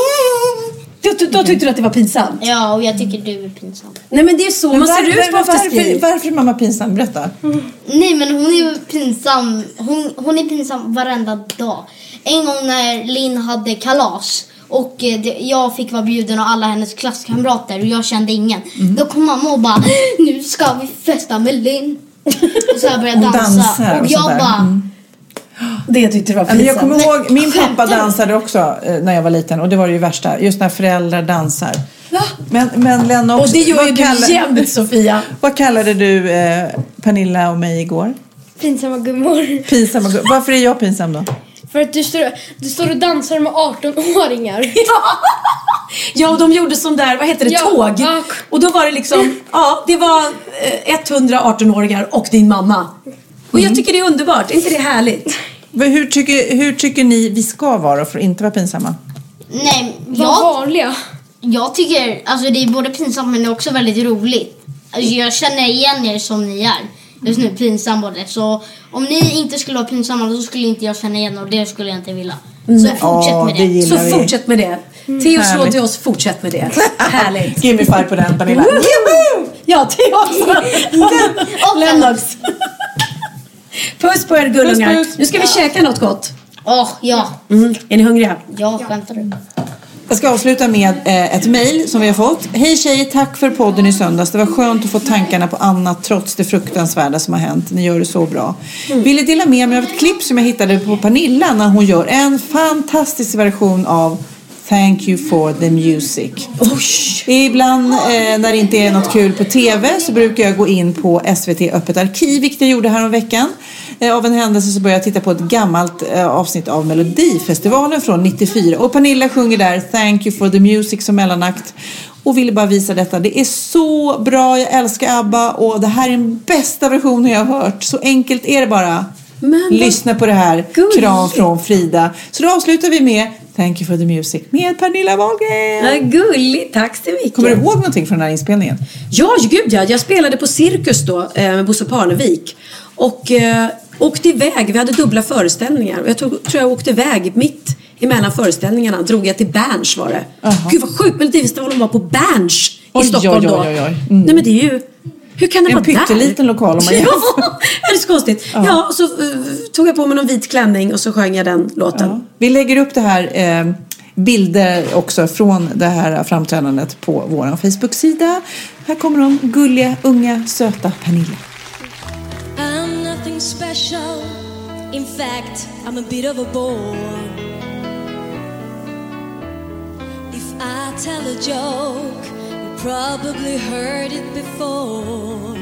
Då tyckte du att det var pinsamt? Ja, och jag tycker du är pinsam. Nej, men det är så man ser ut på afterskin. Varför är mamma pinsam? Berätta. Nej, men hon är ju pinsam. Hon är pinsam varenda dag. En gång när Linn hade kalas och jag fick vara bjuden av alla hennes klasskamrater och jag kände ingen. Då kom mamma och bara, nu ska vi festa med Linn. Och så började jag dansa. Och jag bara... Det tyckte jag var pinsamt. Jag kommer ihåg, min pappa dansade också när jag var liten. Och det var ju värsta, just när föräldrar dansar. Ja. Men Lennox, och det gör ju du jämt, Sofia. Vad kallade du Pernilla och mig igår? Pinsamma gummor. Varför är jag pinsam då? För att du står och dansar med 18-åringar. Ja, och de gjorde sån där, vad heter det, tåg. Och då var det liksom, det var 118-åringar och din mamma. Och jag tycker det är underbart, är inte det härligt? Hur tycker ni vi ska vara för att inte vara pinsamma? Nej, vanliga. Jag tycker, alltså det är både pinsamt men det är också väldigt roligt. Alltså jag känner igen er som ni är. Just nu pinsam både. Så om ni inte skulle vara pinsamma så skulle inte jag känna igen och det skulle jag inte vilja. Så fortsätt med det. Så fortsätt med det. Theo slår till oss, fortsätt med det. Härligt. Give me five på den, Pernilla. Ja, Theo också. Och Lennox. Puss på er gullungar. Nu ska vi käka något gott. Ja. Är ni hungriga? Ja, skämtar du? Jag ska avsluta med ett mejl som vi har fått. Hej tjejer, tack för podden i söndags. Det var skönt att få tankarna på annat trots det fruktansvärda som har hänt. Ni gör det så bra. Ville dela med mig av ett klipp som jag hittade på Pernilla när hon gör en fantastisk version av Thank you for the music. Ibland när det inte är något kul på tv så brukar jag gå in på SVT Öppet arkiv, vilket jag gjorde här om veckan. Av en händelse så började jag titta på ett gammalt avsnitt av Melodifestivalen från 94. Och Pernilla sjunger där Thank you for the music som mellanakt. Och ville bara visa detta. Det är så bra, jag älskar ABBA. Och det här är den bästa versionen jag har hört. Så enkelt är det bara. Lyssna på det här. Kram från Frida. Så då avslutar vi med Thank you for the music med Pernilla Wahlgren. Ja, gulligt, tack så mycket. Kommer du ihåg någonting från den här inspelningen? Ja, gud ja. Jag spelade på Cirkus då med Bosse Parnevik. Och åkte iväg. Vi hade dubbla föreställningar. Jag tror jag åkte iväg mitt emellan föreställningarna. Drog jag till Berns var det. Gud vad sjukt. Melodifestivalen var på Berns i Stockholm då. Nej men det är ju... Hur kan det vara där? En pytteliten lokal om man det är så konstigt. Ja, och så tog jag på mig någon vit klänning och så sjöng jag den låten. Ja. Vi lägger upp det här bilder också från det här framträdandet på vår Facebook-sida. Här kommer de gulliga, unga, söta Pernilla. I'm nothing special. In fact, I'm a bit of a bore. If I tell a joke, probably heard it before,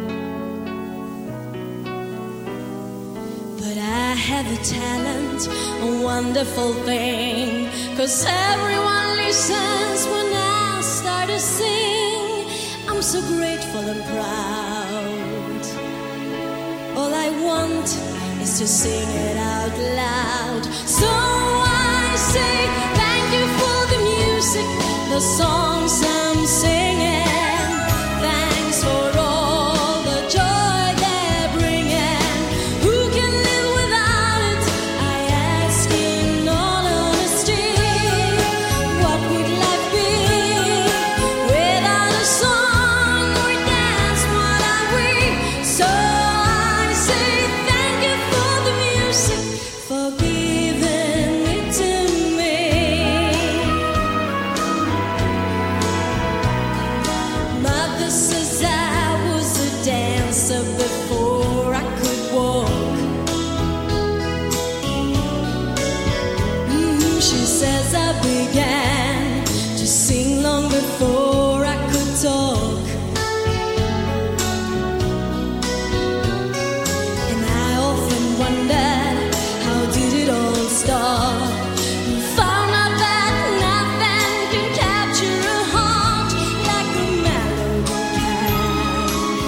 but I have a talent, a wonderful thing, 'cause everyone listens when I start to sing. I'm so grateful and proud. All I want is to sing it out loud. So I say thank you for the music, the songs I'm singing. Thanks for all the joy they're bringing. Who can live without it? I ask in all honesty. What would life be without a song or dance? What are we? So I say thank you for the music, for giving it to began to sing long before I could talk. And I often wondered, how did it all start? Found out that nothing can capture a heart like a melody can.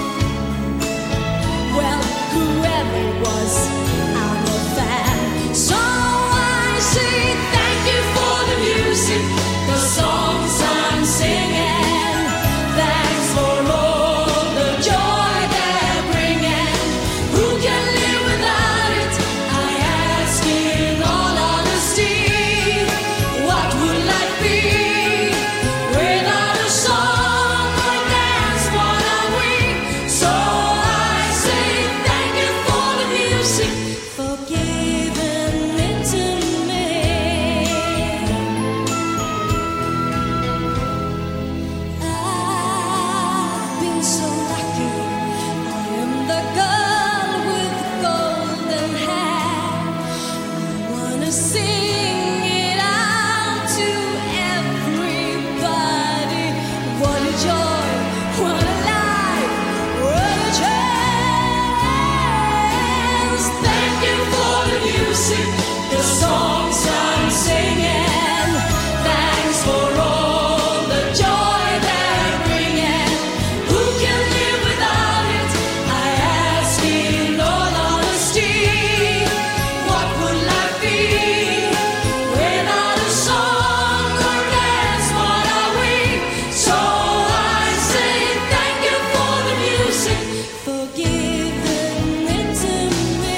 Well, whoever it was, I'm a fan. So I say thank you for the music, the songs I'm singing. Thanks for all the joy they're bringing. Who can live without it? I ask in all honesty. What would life be without a song or dance? What are we? So I say thank you for the music, for giving it to me. I've been so lucky. I am the girl with golden hair. I wanna sing it out to everybody. What a joy, what a life, what a chance. Thank you for the music, the songs I'm singing. Thanks for all the joy they're bringing. Who can live without it? I ask in all honesty. What would life be without a song or dance? What are we? So I say thank you for the music, for giving it to me.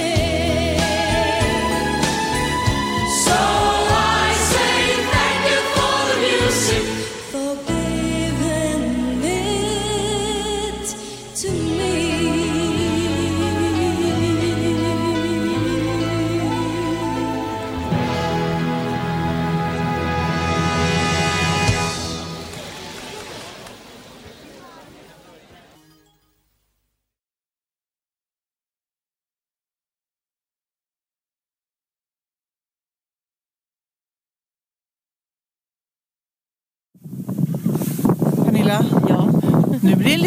So I say thank you for the music, for giving it to me. Pernilla? Ja. Nu blir det en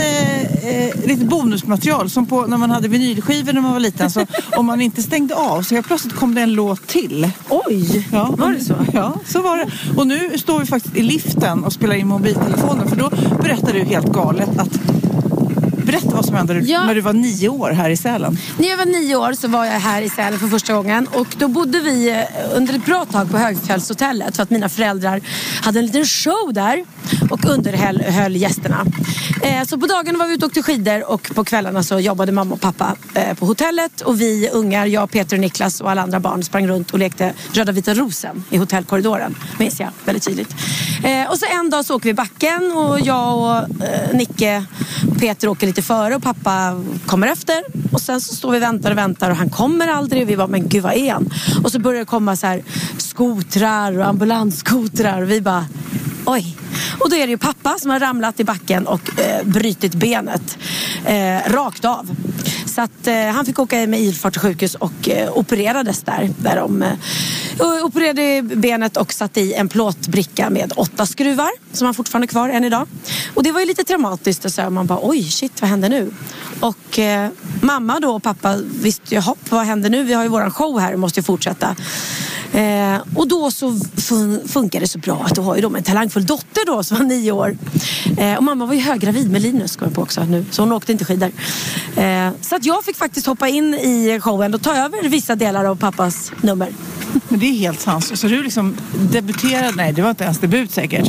liten bonusmaterial som på när man hade vinylskivor när man var liten. Så om man inte stängde av så plötsligt kom det en låt till. Oj, ja, var det så? Ja, så var det. Och nu står vi faktiskt i liften och spelar in mobiltelefonen. För då berättar du helt galet att... Berätta vad som hände när du var 9 år här i Sälen. När jag var 9 år så var jag här i Sälen för första gången. Och då bodde vi under ett bra tag på Högfjällshotellet. För att mina föräldrar hade en liten show där. Och underhöll gästerna. Så på dagen var vi ute och åkte skidor. Och på kvällarna så jobbade mamma och pappa på hotellet. Och vi ungar, jag, Peter och Niklas och alla andra barn sprang runt och lekte Röda vita rosen i hotellkorridoren. Minns jag väldigt tydligt. Och så en dag så åker vi backen. Och jag och Nicke och Peter åker lite före och pappa kommer efter. Och sen så står vi och väntar och han kommer aldrig. Och vi bara, men gud vad är han? Och så börjar det komma så här skotrar och ambulansskotrar. Och vi bara, oj. Och då är det ju pappa som har ramlat i backen och brytit benet rakt av. Så att han fick åka med ilfart till sjukhus och opererades där de opererade benet och satte i en plåtbricka med 8 skruvar som han fortfarande kvar än idag. Och det var ju lite traumatiskt och så man bara, oj shit, vad händer nu? Och mamma då och pappa visste ju, hopp, vad händer nu? Vi har ju våran show här och måste ju fortsätta. Och då så funkar det så bra att du har ju då en talangfull dotter då som var 9 år. Och mamma var ju höggravid med Linus, ska jag på också nu. Så hon åkte inte skidor. Så att jag fick faktiskt hoppa in i showen och ta över vissa delar av pappas nummer. Men det är helt sant. Så du liksom debuterade, nej det var inte ens debut säkert.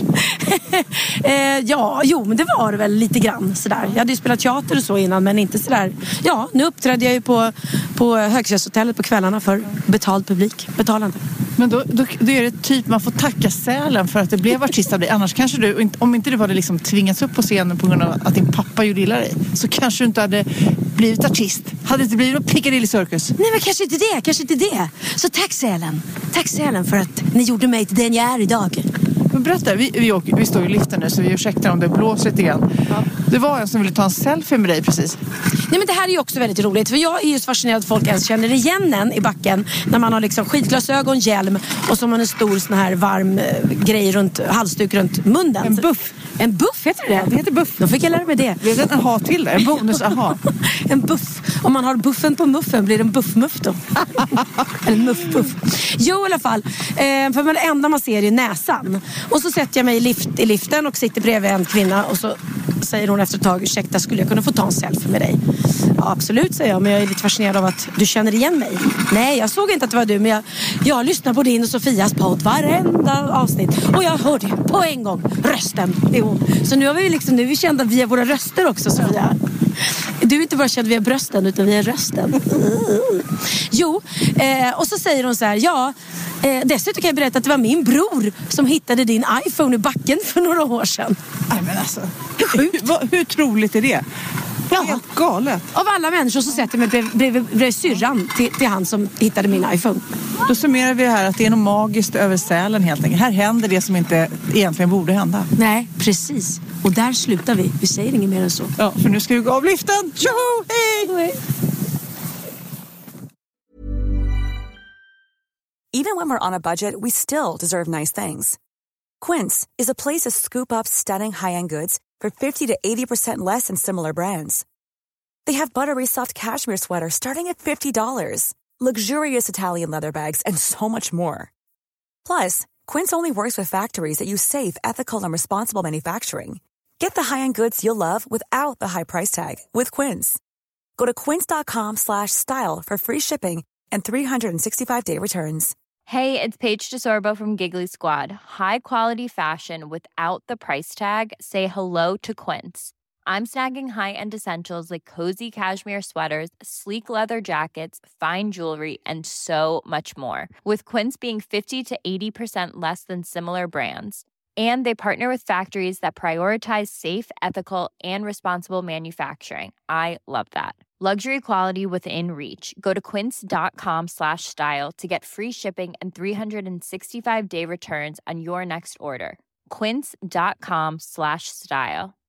Men det var det väl lite grann sådär. Jag hade ju spelat teater och så innan, men inte sådär. Ja, nu uppträdde jag ju på Högfjällshotellet på kvällarna för betald publik, betalande. Men då är det typ man får tacka Sälen för att det blev artist av dig. Annars kanske du, om inte du hade liksom tvingats upp på scenen på grund av att din pappa gjorde illa dig, så kanske du inte hade blivit artist. Hade det inte blivit någon Piccadilly Circus? Nej, men kanske inte det. Så tack Sälen för att ni gjorde mig till den jag är idag. Men berätta, vi står i liften nu så vi ursäktar om det blåser lite grann. Ja. Det var en som ville ta en selfie med dig precis. Nej, men det här är ju också väldigt roligt. För jag är just fascinerad att folk ens känner igen en i backen. När man har liksom skidglasögon, hjälm och så har man en stor sån här varm grej runt, halsduk runt munnen. En buff. En buff heter det? Det heter buff. Då fick jag lära mig det. Det är en aha till det. En bonus aha. En buff. Om man har buffen på muffen blir det en buffmuff då. Eller en muffbuff. Jo, i alla fall. För det enda man ser är näsan. Och så sätter jag mig i liften och sitter bredvid en kvinna. Och så säger hon efter ett tag: ursäkta, skulle jag kunna få ta en selfie med dig? Ja, absolut, säger jag. Men jag är lite fascinerad av att du känner igen mig. Nej, jag såg inte att det var du. Men jag lyssnar på din och Sofias podd varenda avsnitt. Och jag hörde på en gång rösten. Det är hon. Så nu har vi liksom, nu är vi kända via våra röster också, Sofia. Du är inte bara känd via brösten utan via rösten. Jo, och så säger hon så här: dessutom kan jag berätta att det var min bror som hittade din iPhone i backen för några år sedan. Nej, men alltså, hur troligt är det? Ja. Helt galet. Av alla människor så sätter jag mig bredvid syrran till han som hittade min iPhone. Då summerar vi här att det är något magiskt över Sälen helt enkelt. Här händer det som inte egentligen borde hända. Nej, precis. Och där slutar vi. Vi säger inget mer än så. Ja, för nu ska vi gå av liften. Tjoho, hej! Even when we're on a budget, we still deserve nice things. Quince is a place to scoop up stunning high-end goods for 50 to 80% less than similar brands. They have buttery soft cashmere sweaters starting at $50, luxurious Italian leather bags, and so much more. Plus, Quince only works with factories that use safe, ethical, and responsible manufacturing. Get the high-end goods you'll love without the high price tag with Quince. Go to quince.com/style for free shipping and 365-day returns. Hey, it's Paige DeSorbo from Giggly Squad. High quality fashion without the price tag. Say hello to Quince. I'm snagging high-end essentials like cozy cashmere sweaters, sleek leather jackets, fine jewelry, and so much more. With Quince being 50 to 80% less than similar brands. And they partner with factories that prioritize safe, ethical, and responsible manufacturing. I love that. Luxury quality within reach. Go to quince.com/style to get free shipping and 365-day returns on your next order. Quince.com/style.